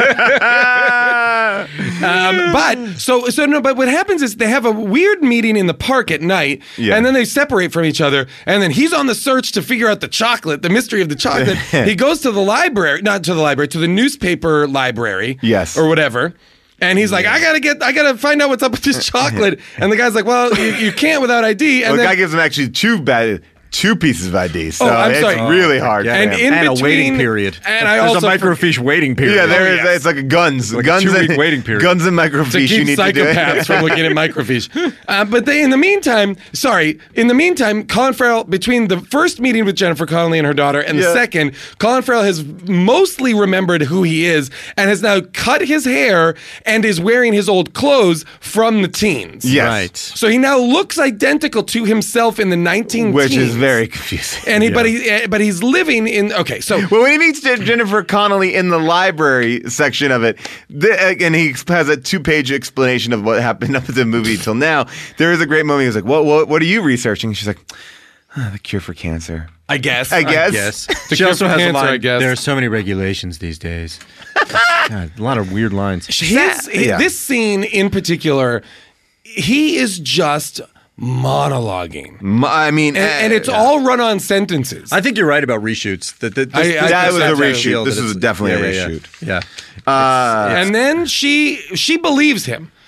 Um, but so so no. But what happens is they have a weird meeting in the park at night, Yeah. and then they separate from each other. And then he's on the search to figure out the chocolate, the mystery of the chocolate. He goes to the library, not to the library, to the newspaper library, Yes. or whatever. And he's like, I gotta get, I gotta find out what's up with this chocolate. And the guy's like, well, you, you can't without I D. And Well, the then, guy gives him actually two bad, two pieces of I D. So Oh, I'm it's sorry. really hard. Yeah. for and him. in and between, a waiting period. And I There's also a microfiche waiting period. yeah, there Oh, is. yes. It's like a guns, Like a guns, two-week and waiting period. guns and to microfiche. You keep need to do psychopaths it. from looking at microfiche. Uh, but they, in the meantime, sorry, in the meantime, Colin Farrell, between the first meeting with Jennifer Connelly and her daughter and the Yeah. second, Colin Farrell has mostly remembered who he is and has now cut his hair and is wearing his old clothes from the teens. Yes. Right. So he now looks identical to himself in the nineteen Which is teens. very confusing. And he, but he, uh, but he's living in. Okay, so Well, when he meets Jen- Jennifer Connelly in the library section of it, the, uh, and he has a two-page explanation of what happened up to the movie till now, there is a great moment. He's like, "What? What? What are you researching?" She's like, "Ah, "The cure for cancer." I guess. I guess. Yes. The She cure also for has cancer, a line. I guess. There are so many regulations these days. God, a lot of weird lines. His, Yeah. This scene in particular, he is just monologuing. M- I mean, And, and it's uh, all run-on sentences. I think you're right about reshoots. That, that, this, I- this, I- that this- was a that's how I reshoot. feel This that was it's- definitely yeah, a yeah, reshoot. Yeah. Uh, and then she she believes him.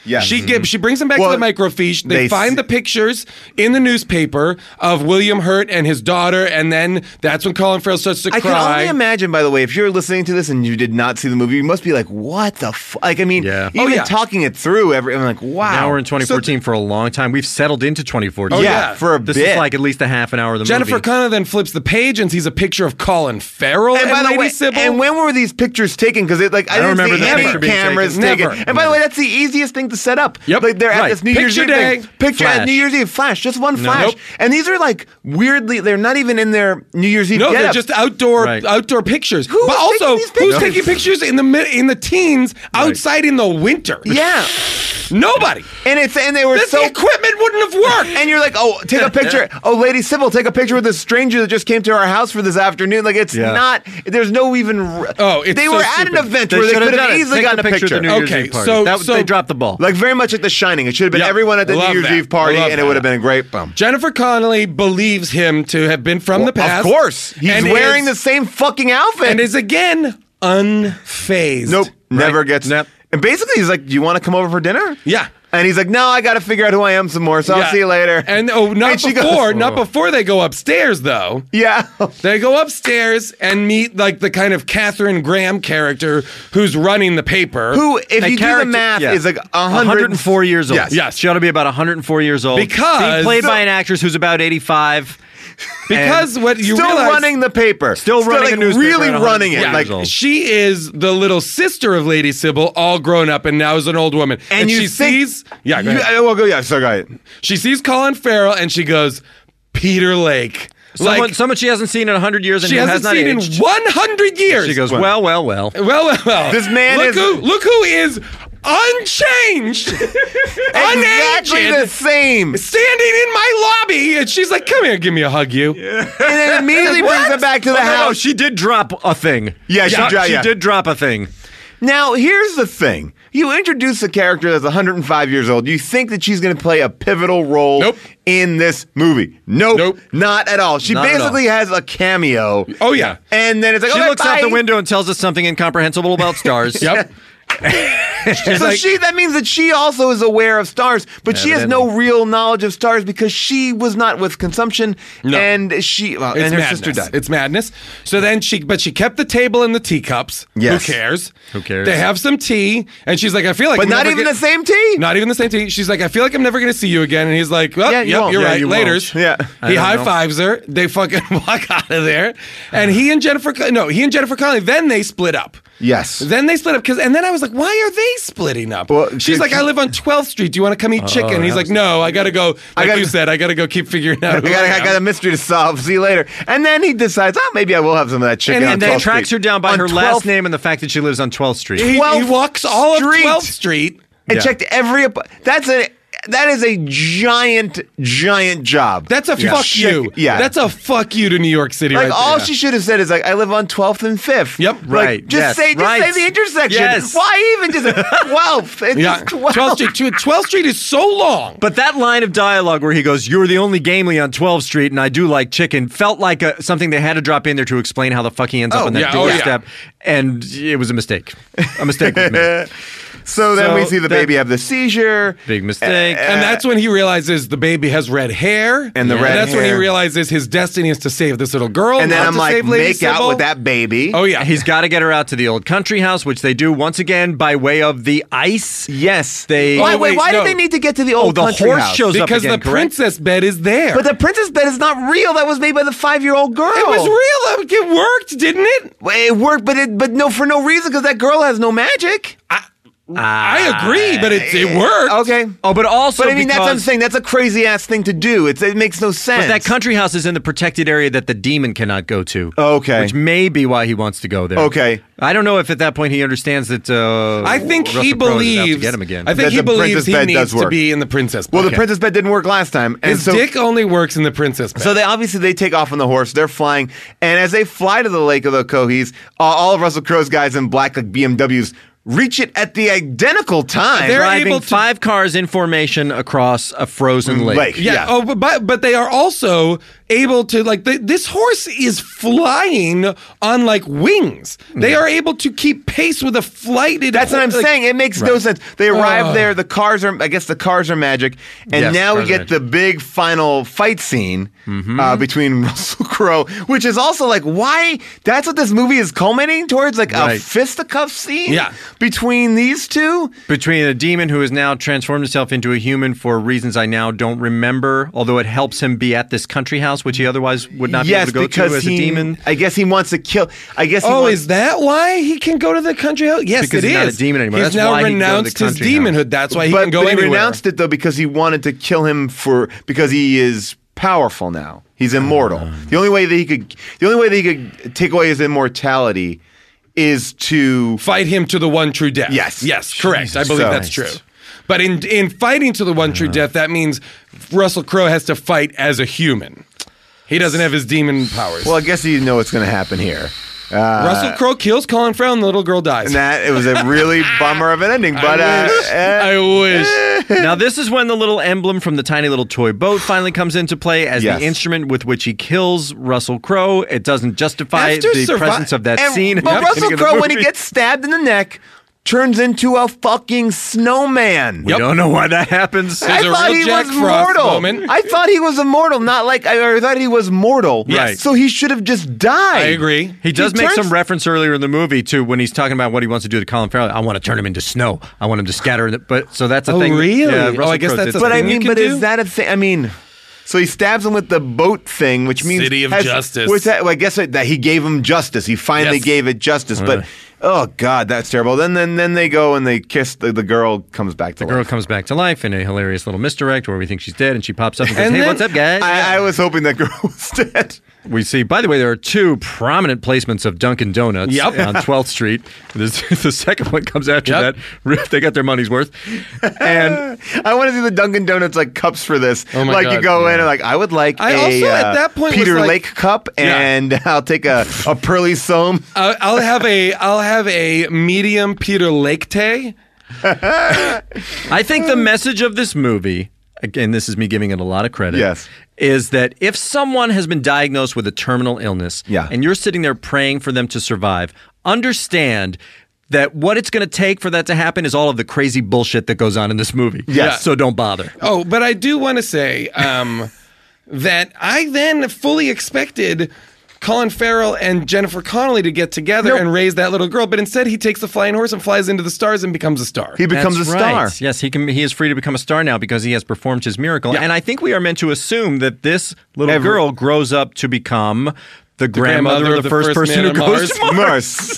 Yes. She gives, she brings him back Well, to the microfiche. They, they find s- the pictures in the newspaper of William Hurt and his daughter, and then that's when Colin Farrell starts to I cry. can only imagine, by the way, if you're listening to this and you did not see the movie, you must be like, what the fuck? Like, I mean, Yeah. even Oh, yeah. talking it through, every, I'm like, wow. Now we're in twenty fourteen for a long time. We've settled into twenty fourteen. Oh, yeah, yeah. for a This bit. is like at least a half an hour of the Jennifer movie. Connelly then flips the page and sees a picture of Colin Farrell and and, by the Lady way, Sybil. and when were these pictures taken? Because it like I, I don't didn't remember see the any picture being cameras taken. taken. Never. And by the way, that's the easiest thing to set up. Yep. Like they're at Right. this New Year's Picture Eve day. thing. Picture at Flash. New Year's Eve flash, just one flash. Nope. And these are like weirdly, they're not even in their New Year's Eve. no, they're getup. just outdoor Right. outdoor pictures. Who but was taking also, these who's pictures? taking pictures in the mi- in the teens outside in the winter? yeah. Nobody. And it's and they were This so. equipment wouldn't have worked. And you're like, oh, take a picture. Oh, Lady Sybil, take a picture with this stranger that just came to our house for this afternoon. Like, it's Yeah. not. There's no even. r- Oh, it's they so were at an stupid. event They where they should have could done have it. easily Take gotten the a picture picture. at the New Year's Okay, Eve party. so- That was- so- they dropped the ball. Like very much like The Shining. It should have been Yeah, everyone at the love New Year's that. Eve party, Love and it that. would have been a great bum. Jennifer Connelly believes him to have been from Well, the past. Of course, he's and wearing is, the same fucking outfit. and is again unfazed. nope, never gets. Nope. And basically, he's like, "Do you want to come over for dinner?" Yeah. And he's like, "No, I got to figure out who I am some more. So I'll Yeah. see you later." And oh, not And she before, goes, not "Oh." before they go upstairs though. Yeah. They go upstairs and meet like the kind of Catherine Graham character who's running the paper. Who, if A you do the character- math, yeah. is like one hundred hundred four years old. Yes. Yes. She ought to be about one hundred four years old. Because- being played So- by an actress who's about eighty-five. because what you Still realize, running the paper. Still running like, a newspaper Really at running it. one hundred Like, years old. she is the little sister of Lady Sybil, all grown up and now is an old woman. and, you she think, sees, yeah, go you, ahead. I- well, go, yeah, so go ahead. She sees Colin Farrell and she goes, Peter Lake. Someone, like someone she hasn't seen in one hundred years and she who hasn't has not seen aged. in one hundred years. She goes, Well- well, well, well. well, well, well. This man look is- who, look who is unchanged, Exactly the unaged, same. standing in my lobby, and she's like, "Come here, give me a hug, you." And then immediately What? brings it back to the Oh, no, no, house. she did drop a thing. Yeah, she dro- she yeah. did drop a thing. Now, here's the thing. You introduce a character that's one hundred five years old. You think that she's going to play a pivotal role Nope. in this movie. Nope. Nope. Not at all. She Not at basically has a cameo. Oh yeah. And then it's like, She okay, looks bye. out the window and tells us something incomprehensible about stars. Yep. So like- she that means that she also is aware of stars, but she has no Evidently. real knowledge of stars because she was not with consumption, No. and she well, It's and her madness. sister died. It's madness. So then she, but she kept the table and the teacups. Yes. Who cares? Who cares? They have some tea, and she's like, I feel like, but I'm not never even get- the same tea. Not even the same tea. She's like, I feel like I'm never going to see you again. And he's like, well, Yeah, you yep, won't. you're Yeah, right. you Later's. won't. Yeah. I He don't high know. fives her. They fucking walk out of there. And he and Jennifer, Con- no, he and Jennifer Connelly, then they split up. Yes. Then they split up because, and then I was like, why are they splitting up? Well, She's she- like, I live on twelfth Street. Do you want to come eat chicken? He's that like, was- no, I got to go. Like I gotta- you said, I got to go keep figuring out. I who got, I I am. got a mystery to solve. See you later. And then he decides, oh, maybe I will have some of that chicken. And on And then twelfth tracks Street. her down by On her twelfth last name and the fact that she lives on twelfth Street. He, he twelfth walks all Street. of twelfth Street. and Yeah. checked every. ap- That's a that is a giant, giant job. That's a Yeah. fuck Check- you. Yeah, That's a fuck you to New York City. like right all there. she should have said is like, I live on twelfth and fifth. Yep. Like, Right. Just Yes. say, just Right. say the intersection. Yes. Why even just twelfth? It's Yeah, just twelfth. twelfth Street. twelfth Street is so long. But that line of dialogue where he goes, "You're the only gamely on twelfth Street, and I do like chicken," felt like a, something they had to drop in there to explain how the fuck he ends Oh, up on that yeah, oh, yeah. doorstep, and it was a mistake. A mistake was made. So then So we see the that- baby have the seizure. Big mistake. And that's when he realizes the baby has red hair. And the And red that's when he hair. realizes his destiny is to save this little girl. And then not I'm to like, save Lady make out Sybil. with that baby. Oh, yeah. He's got to get her out to the old country house, which they do once again by way of the ice. Yes. They- Why, Oh, wait, wait, why no. did they need to get to the Oh, old the country horse house? shows up because again, the correct? princess bed is there. But the princess bed is not real. That was made by the five-year-old girl. it was real. It worked, didn't it? Well, It worked, but it, but no, for no reason because that girl has no magic. I agree, but it, it worked. Okay. Oh, but also But I mean, that's what I'm because- saying. That's a crazy ass thing to do. It's, it makes no sense. But that country house is in the protected area that the demon cannot go to. Okay. Which may be why he wants to go there. Okay. I don't know if at that point he understands that. Uh, I think Russell he Crowe is out to believes. get him again. I think That he the believes princess he bed needs does to work. be in the princess bed. well, the Okay. princess bed didn't work last time, and His so dick only works in the princess bed. so they obviously they take off on the horse. They're flying, and as they fly to the lake of the Cohees, uh, all of Russell Crowe's guys in black like B M Ws reach it at the identical time. They're Driving able to- five cars in formation across a frozen lake. Lake. Yeah. Yeah. Oh, but, but but they are also able to like the, this horse is flying on like wings. They are able to keep pace with a flighted. That's what I'm like- saying. It makes no sense. They arrive Oh. there. The cars are, I guess the cars are magic. And Yes, now we cars are get magic. the big final fight scene Mm-hmm. uh, between Russell Crowe, which is also like, why? That's what this movie is culminating towards, like a Right. fisticuff scene Yeah. between these two. Between a demon who has now transformed himself into a human for reasons I now don't remember, although it helps him be at this country house, which he otherwise would not yes, be able to go because to as he, a demon. I guess he wants to kill. I guess. He Oh, wants, is that why he can go to the country house? Yes, Because it he's is. not a demon anymore. He's That's now why he can go to the renounced his country house. demonhood. That's why he but, can go but he anywhere. renounced it though because he wanted to kill him for because he is powerful now. He's immortal. Uh. the only way that he could, the only way that he could take away his immortality is to. Fight him to the one true death. Yes. Yes, correct. I believe So- that's true. But in in fighting to the one true death, that means Russell Crowe has to fight as a human. He doesn't have his demon powers. Well, I guess you know what's going to happen here. Uh, Russell Crowe kills Colin Farrell and the little girl dies. and that it was a really bummer of an ending, but uh, wish. uh, I wish. Now, this is when the little emblem from the tiny little toy boat finally comes into play as Yes. the instrument with which he kills Russell Crowe. It doesn't justify After the survi- presence of that and- scene. But at the Russell beginning of the Crowe, when he movie. gets stabbed in the neck, turns into a fucking snowman. We don't know why that happens. There's I a thought real he Jack was Frost mortal. moment. I thought he was immortal, not like I, I thought he was mortal. Yes. So he should have just died. I agree. He does make turns- some reference earlier in the movie to when he's talking about what he wants to do to Colin Farrell. I want to turn him into snow. I want him to scatter. The, but so that's a Oh, thing. really? Yeah, Oh, Russell I guess Crowe that's did a But I thing you mean, can but do? is that a thing? I mean, so he stabs him with the boat thing, which means City of justice. Which that, well, I guess it, that he gave him justice. He finally Yes. gave it justice. But oh god, that's terrible. Then then then they go and they kiss. The, the girl comes back to The girl life. comes back to life in a hilarious little misdirect where we think she's dead and she pops up and goes, And hey, then- what's up, guys? I, I was hoping that girl was dead. We see, by the way, there are two prominent placements of Dunkin' Donuts Yep. on twelfth Street. This, the second one comes after Yep. that. They got their money's worth. And I want to see the Dunkin' Donuts like cups for this. Oh my like you God, go in yeah. and like I would like I a also, at uh, that point, was Peter like- Lake cup, Yeah. and I'll take a, a Pearly Soam. I'll, I'll have a I'll have a medium Peter Lake Tay. I think the message of this movie, again, this is me giving it a lot of credit, Yes. is that if someone has been diagnosed with a terminal illness Yeah. and you're sitting there praying for them to survive, understand that what it's going to take for that to happen is all of the crazy bullshit that goes on in this movie. Yes. So don't bother. Oh, but I do want to say um, that I then fully expected Colin Farrell and Jennifer Connelly to get together Nope. and raise that little girl, but instead he takes the flying horse and flies into the stars and becomes a star. He becomes That's a star. right. Yes, he can. He is free to become a star now because he has performed his miracle. Yeah. And I think we are meant to assume that this little Every- girl grows up to become the, grandmother, of the, first, person man who on goes to Mars. Mars.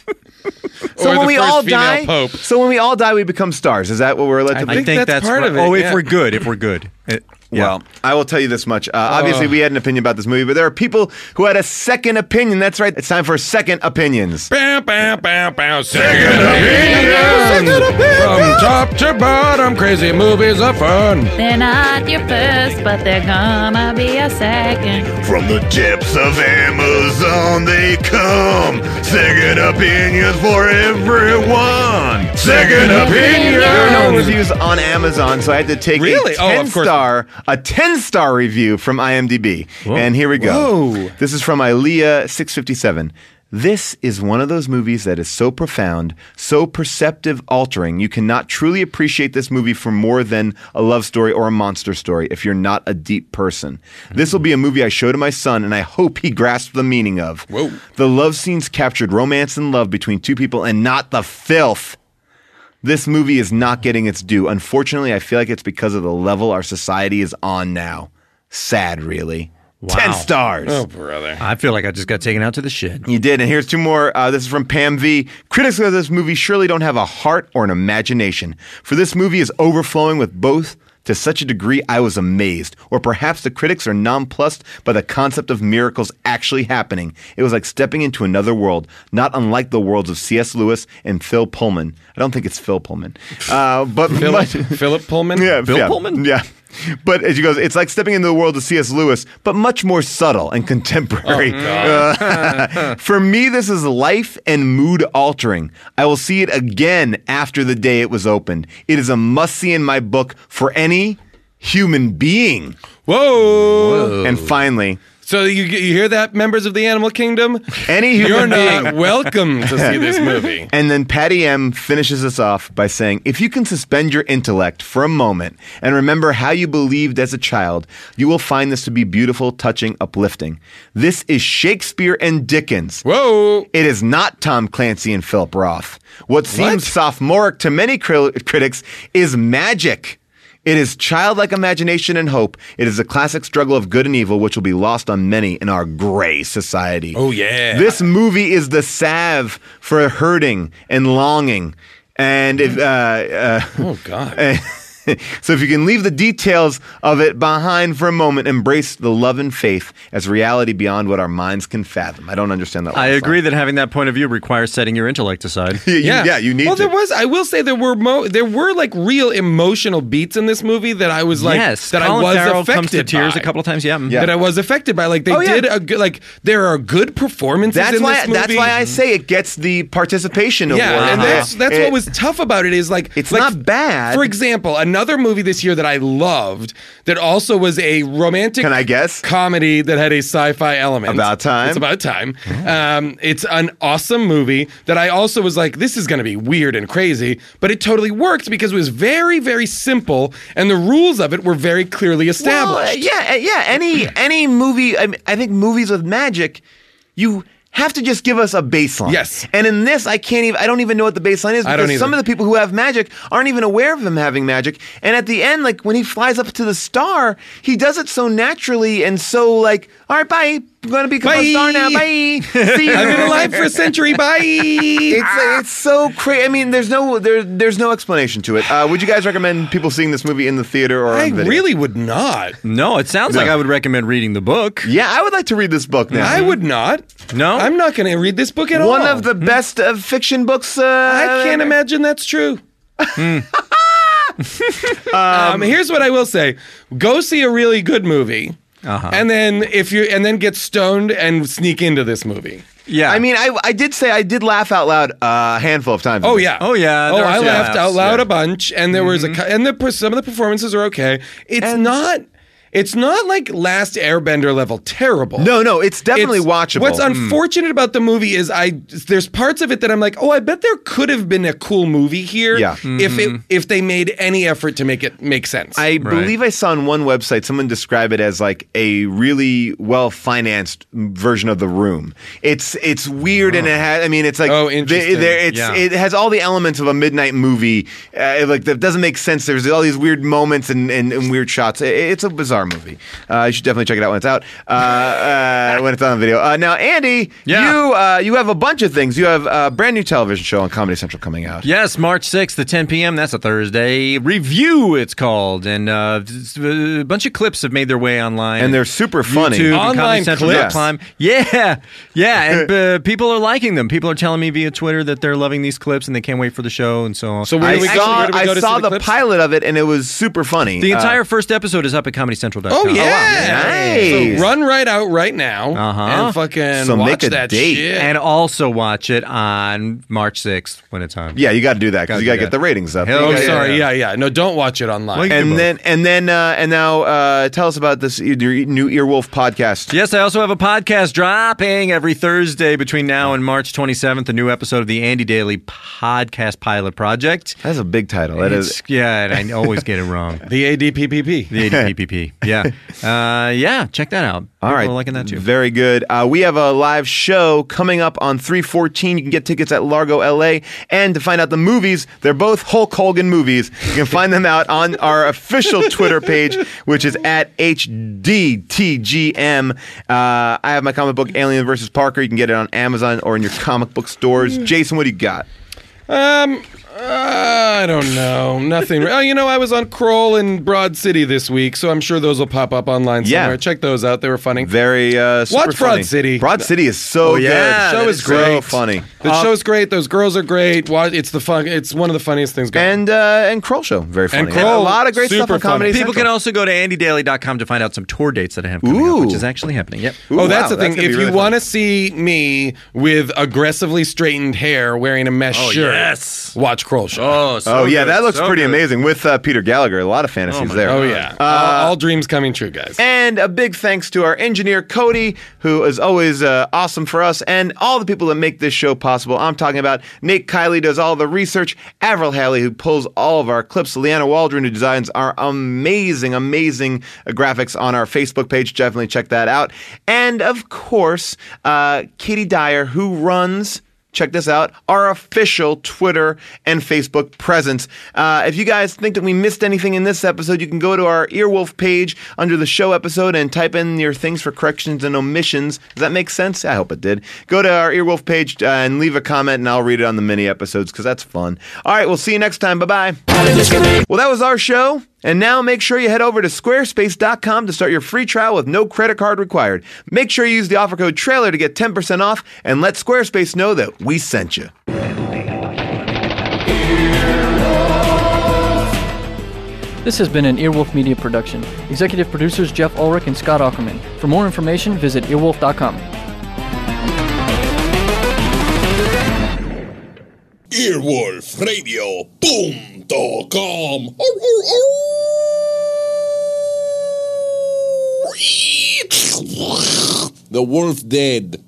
So Or when the we first all female die, pope. so when we all die, we become stars. Is that what we're led to I I think? think, think that's that's, part right. of it, Oh, if yeah. we're good, if we're good. It- yeah. Well, I will tell you this much. Uh, obviously, we had an opinion about this movie, but there are people who had a second opinion. That's right. It's time for second opinions. Bow, bow, bow, bow. Second opinion. From top to bottom, crazy movies are fun. They're not your first, but they're gonna be a second. From the depths of Amazon, they come. Second opinions for everyone. Second opinions. There are no reviews on Amazon, so I had to take Really? a Oh, ten of course. star, a ten star review from IMDb. And here we go. Whoa. This is from Ilea six fifty-seven. This is one of those movies that is so profound, so perceptive altering, you cannot truly appreciate this movie for more than a love story or a monster story if you're not a deep person. This will be a movie I show to my son, and I hope he grasps the meaning of. Whoa. The love scenes captured romance and love between two people and not the filth. This movie is not getting its due. Unfortunately, I feel like it's because of the level our society is on now. Sad, really. Wow. Ten stars. Oh, brother. I feel like I just got taken out to the shed. You did, and here's two more. Uh, this is from Pam V. Critics of this movie surely don't have a heart or an imagination, for this movie is overflowing with both to such a degree I was amazed. Or perhaps the critics are nonplussed by the concept of miracles actually happening. It was like stepping into another world, not unlike the worlds of C S. Lewis and Phil Pullman. I don't think it's Phil Pullman. Uh, but Philip, much- Philip Pullman? yeah, Bill yeah, Pullman? Yeah. But as she goes, it's like stepping into the world of C S. Lewis, but much more subtle and contemporary. Oh, Uh, for me, this is life and mood altering. I will see it again after the day it was opened. It is a must see in my book for any human being. Whoa. And finally, So you you hear that, members of the animal kingdom? any You're human being. not welcome to see this movie. And then Patty M finishes us off by saying, if you can suspend your intellect for a moment and remember how you believed as a child, you will find this to be beautiful, touching, uplifting. This is Shakespeare and Dickens. Whoa. It is not Tom Clancy and Philip Roth. What seems sophomoric to many cri- critics is magic. It is childlike imagination and hope. It is a classic struggle of good and evil, which will be lost on many in our gray society. Oh, yeah. This movie is the salve for hurting and longing. And if, uh, uh, Oh, God. so if you can leave the details of it behind for a moment, embrace the love and faith as reality beyond what our minds can fathom. I don't understand that. I last agree line. that having that point of view requires setting your intellect aside. You- yeah, you need well, to. there was. I will say there were mo- there were like real emotional beats in this movie that I was like yes, that Colin I was Farrell affected comes to tears by. a couple of times. Yeah, mm. Yeah. That I was affected by. Like they Oh, yeah. did a good. Like there are good performances That's in why. this movie. That's why I say it gets the participation award. Yeah, and Uh-huh. that's that's It- what was tough about it is like It's like, not bad. For example, another movie this year that I loved that also was a romantic Can I guess? comedy that had a sci-fi element. About Time? It's About Time. Um, it's an awesome movie that I also was like, this is going to be weird and crazy, but it totally worked because it was very, very simple and the rules of it were very clearly established. Well, uh, yeah, uh, yeah. Any any movie. I, mean, I think movies with magic, you have to just give us a baseline. Yes. And in this, I can't even. I don't even know what the baseline is I don't because some either. of the people who have magic aren't even aware of him having magic. And at the end, like when he flies up to the star, he does it so naturally and so like, all right, bye. I'm gonna become Bye. a star now. Bye. See you. I've been alive for a century. Bye. It's it's so crazy. I mean, there's no there there's no explanation to it. Uh, would you guys recommend people seeing this movie in the theater or I on video? really would not. No, it sounds No. like I would recommend reading the book. Yeah, I would like to read this book now. I would not. No? I'm not going to read this book at all. One of the best uh, fiction books. Uh, I can't imagine that's true. um, here's what I will say: go see a really good movie, Uh-huh. and then if you and then get stoned and sneak into this movie. Yeah. I mean, I I did say I did laugh out loud uh, a handful of times. Oh yeah, Oh, yeah, Oh, there are I some laughed laughs, out loud yeah. a bunch, and there was a cou- and the some of the performances are okay. It's And- not. It's not like Last Airbender level terrible. No, no, it's definitely It's- watchable. What's Mm. unfortunate about the movie is I there's parts of it that I'm like, oh, I bet there could have been a cool movie here Yeah. if it if they made any effort to make it make sense. I believe I saw on one website someone describe it as like a really well financed version of The Room. It's it's weird and it has. I mean, it's like Oh, they- interesting. there- it's Yeah. it has all the elements of a midnight movie. Uh, like that doesn't make sense. There's all these weird moments and, and, and weird shots. It- it's a bizarre movie. Uh, you should definitely check it out when it's out. Uh, uh, when it's on video. Uh, now, Andy, Yeah. you uh, you have a bunch of things. You have a brand new television show on Comedy Central coming out. Yes, March sixth at ten p.m. That's a Thursday. Review, it's called. And uh, a bunch of clips have made their way online. And they're super funny. YouTube, Online Comedy Central dot com. Yeah, yeah. And uh, people are liking them. People are telling me via Twitter that they're loving these clips and they can't wait for the show. And so, So where I do we go? saw Where do we I go to saw see the, the clips? pilot of it and it was super funny. the Uh, entire first episode is up at Comedy Central dot com. Oh yeah, Nice. So run right out right now Uh-huh. and fucking So watch make a that date. shit. And also watch it on March sixth when it's on. Yeah, you got to do that because Gotta you got to do get that. the ratings up. Hell oh, You gotta- sorry, yeah, yeah. No, don't watch it online. Well, you- And both. then and then uh, and now uh, tell us about this your new Earwolf podcast. Yes, I also have a podcast dropping every Thursday between now and March twenty-seventh, a new episode of the Andy Daly Podcast Pilot Project. That's a big title. That It's- is. yeah, and I always get it wrong. the A D P P P. The A D P P P. Yeah. Uh, yeah, check that out. All People right, are liking that too. Very good. Uh, we have a live show coming up on three fourteen. You can get tickets at Largo, L A. And to find out the movies, they're both Hulk Hogan movies. You can find them out on our official Twitter page, which is at H D T G M. Uh, I have my comic book Alien versus Parker. You can get it on Amazon or in your comic book stores. Jason, what do you got? Um, Uh, I don't know. Nothing. Oh, you know, I was on Kroll in Broad City this week, so I'm sure those will pop up online Yeah. somewhere. Check those out. They were funny. Very uh, super Watch funny. Broad City. Broad City is so Oh, yeah, good. that show It is so great. funny. The show's great. Those girls are great. Watch, it's the fun. It's one of the funniest things going. And uh, and Kroll Show, very funny. And Kroll, a lot of great stuff super on Comedy funny. People Central. can also go to andy daly dot com to find out some tour dates that I have coming Ooh. up, which is actually happening. Yep. Ooh, Oh, that's wow, the thing. gonna If be you really want to fun. see me with aggressively straightened hair wearing a mesh Oh, shirt, yes. watch Kroll Show. Oh, so Oh yeah, good, that looks so pretty good. amazing with uh, Peter Gallagher. A lot of fantasies my there. Oh, yeah. Uh, all, all dreams coming true, guys. And a big thanks to our engineer, Cody, who is always uh, awesome for us, and all the people that make this show possible. I'm talking about Nate Kiley, does all the research, Avril Haley, who pulls all of our clips, Leanna Waldron, who designs our amazing, amazing uh, graphics on our Facebook page. Definitely check that out. And, of course, uh, Katie Dyer, who runs... Check this out, our official Twitter and Facebook presence. Uh, if you guys think that we missed anything in this episode, you can go to our Earwolf page under the show episode and type in your things for corrections and omissions. Does that make sense? I hope it did. Go to our Earwolf page uh, and leave a comment, and I'll read it on the mini episodes because that's fun. All right, we'll see you next time. Bye-bye. Well, that was our show. And now make sure you head over to squarespace dot com to start your free trial with no credit card required. Make sure you use the offer code TRAILER to get ten percent off and let Squarespace know that we sent you. This has been an Earwolf Media production. Executive producers Jeff Ulrich and Scott Ackerman. For more information, visit earwolf dot com. earwolf radio punto com. The wolf dead.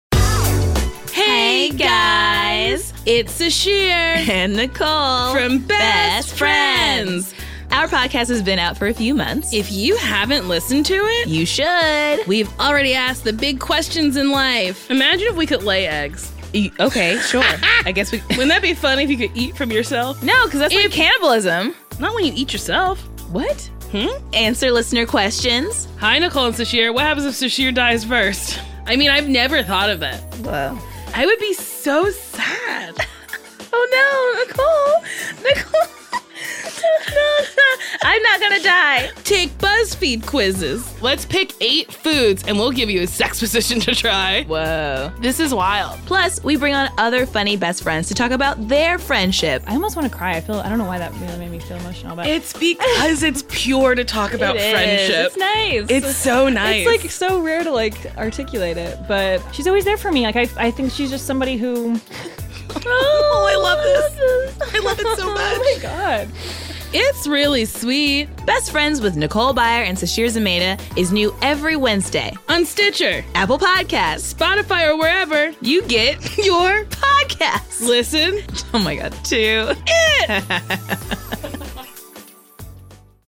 Hey guys, It's Sashir and Nicole from Best Friends. Our podcast has been out for a few months. If you haven't listened to it, You should. we've already asked the big questions in life. Imagine if we could lay eggs. E- Okay, sure. I guess we. Wouldn't that be fun if you could eat from yourself? No, because that's like If- cannibalism. Not when you eat yourself. What? Hmm? Answer listener questions. Hi, Nicole and Sashir. What happens if Sashir dies first? I mean, I've never thought of that. Wow. I would be so sad. Oh no, Nicole. Nicole. no, no. I'm not gonna die. Take BuzzFeed quizzes. Let's pick eight foods and we'll give you a sex position to try. Whoa. This is wild. Plus, we bring on other funny best friends to talk about their friendship. I almost want to cry. I feel I don't know why that really made me feel emotional, but It's because it's pure to talk about It is. friendship. It's nice. It's so nice. It's like so rare to like articulate it, but she's always there for me. Like I, I think she's just somebody who. Oh, I love this. I love it so much. Oh my god. It's really sweet. Best Friends with Nicole Byer and Sashir Zameda is new every Wednesday. On Stitcher, Apple Podcasts. Spotify, or wherever You get your podcasts. listen. Oh my god. Two. It.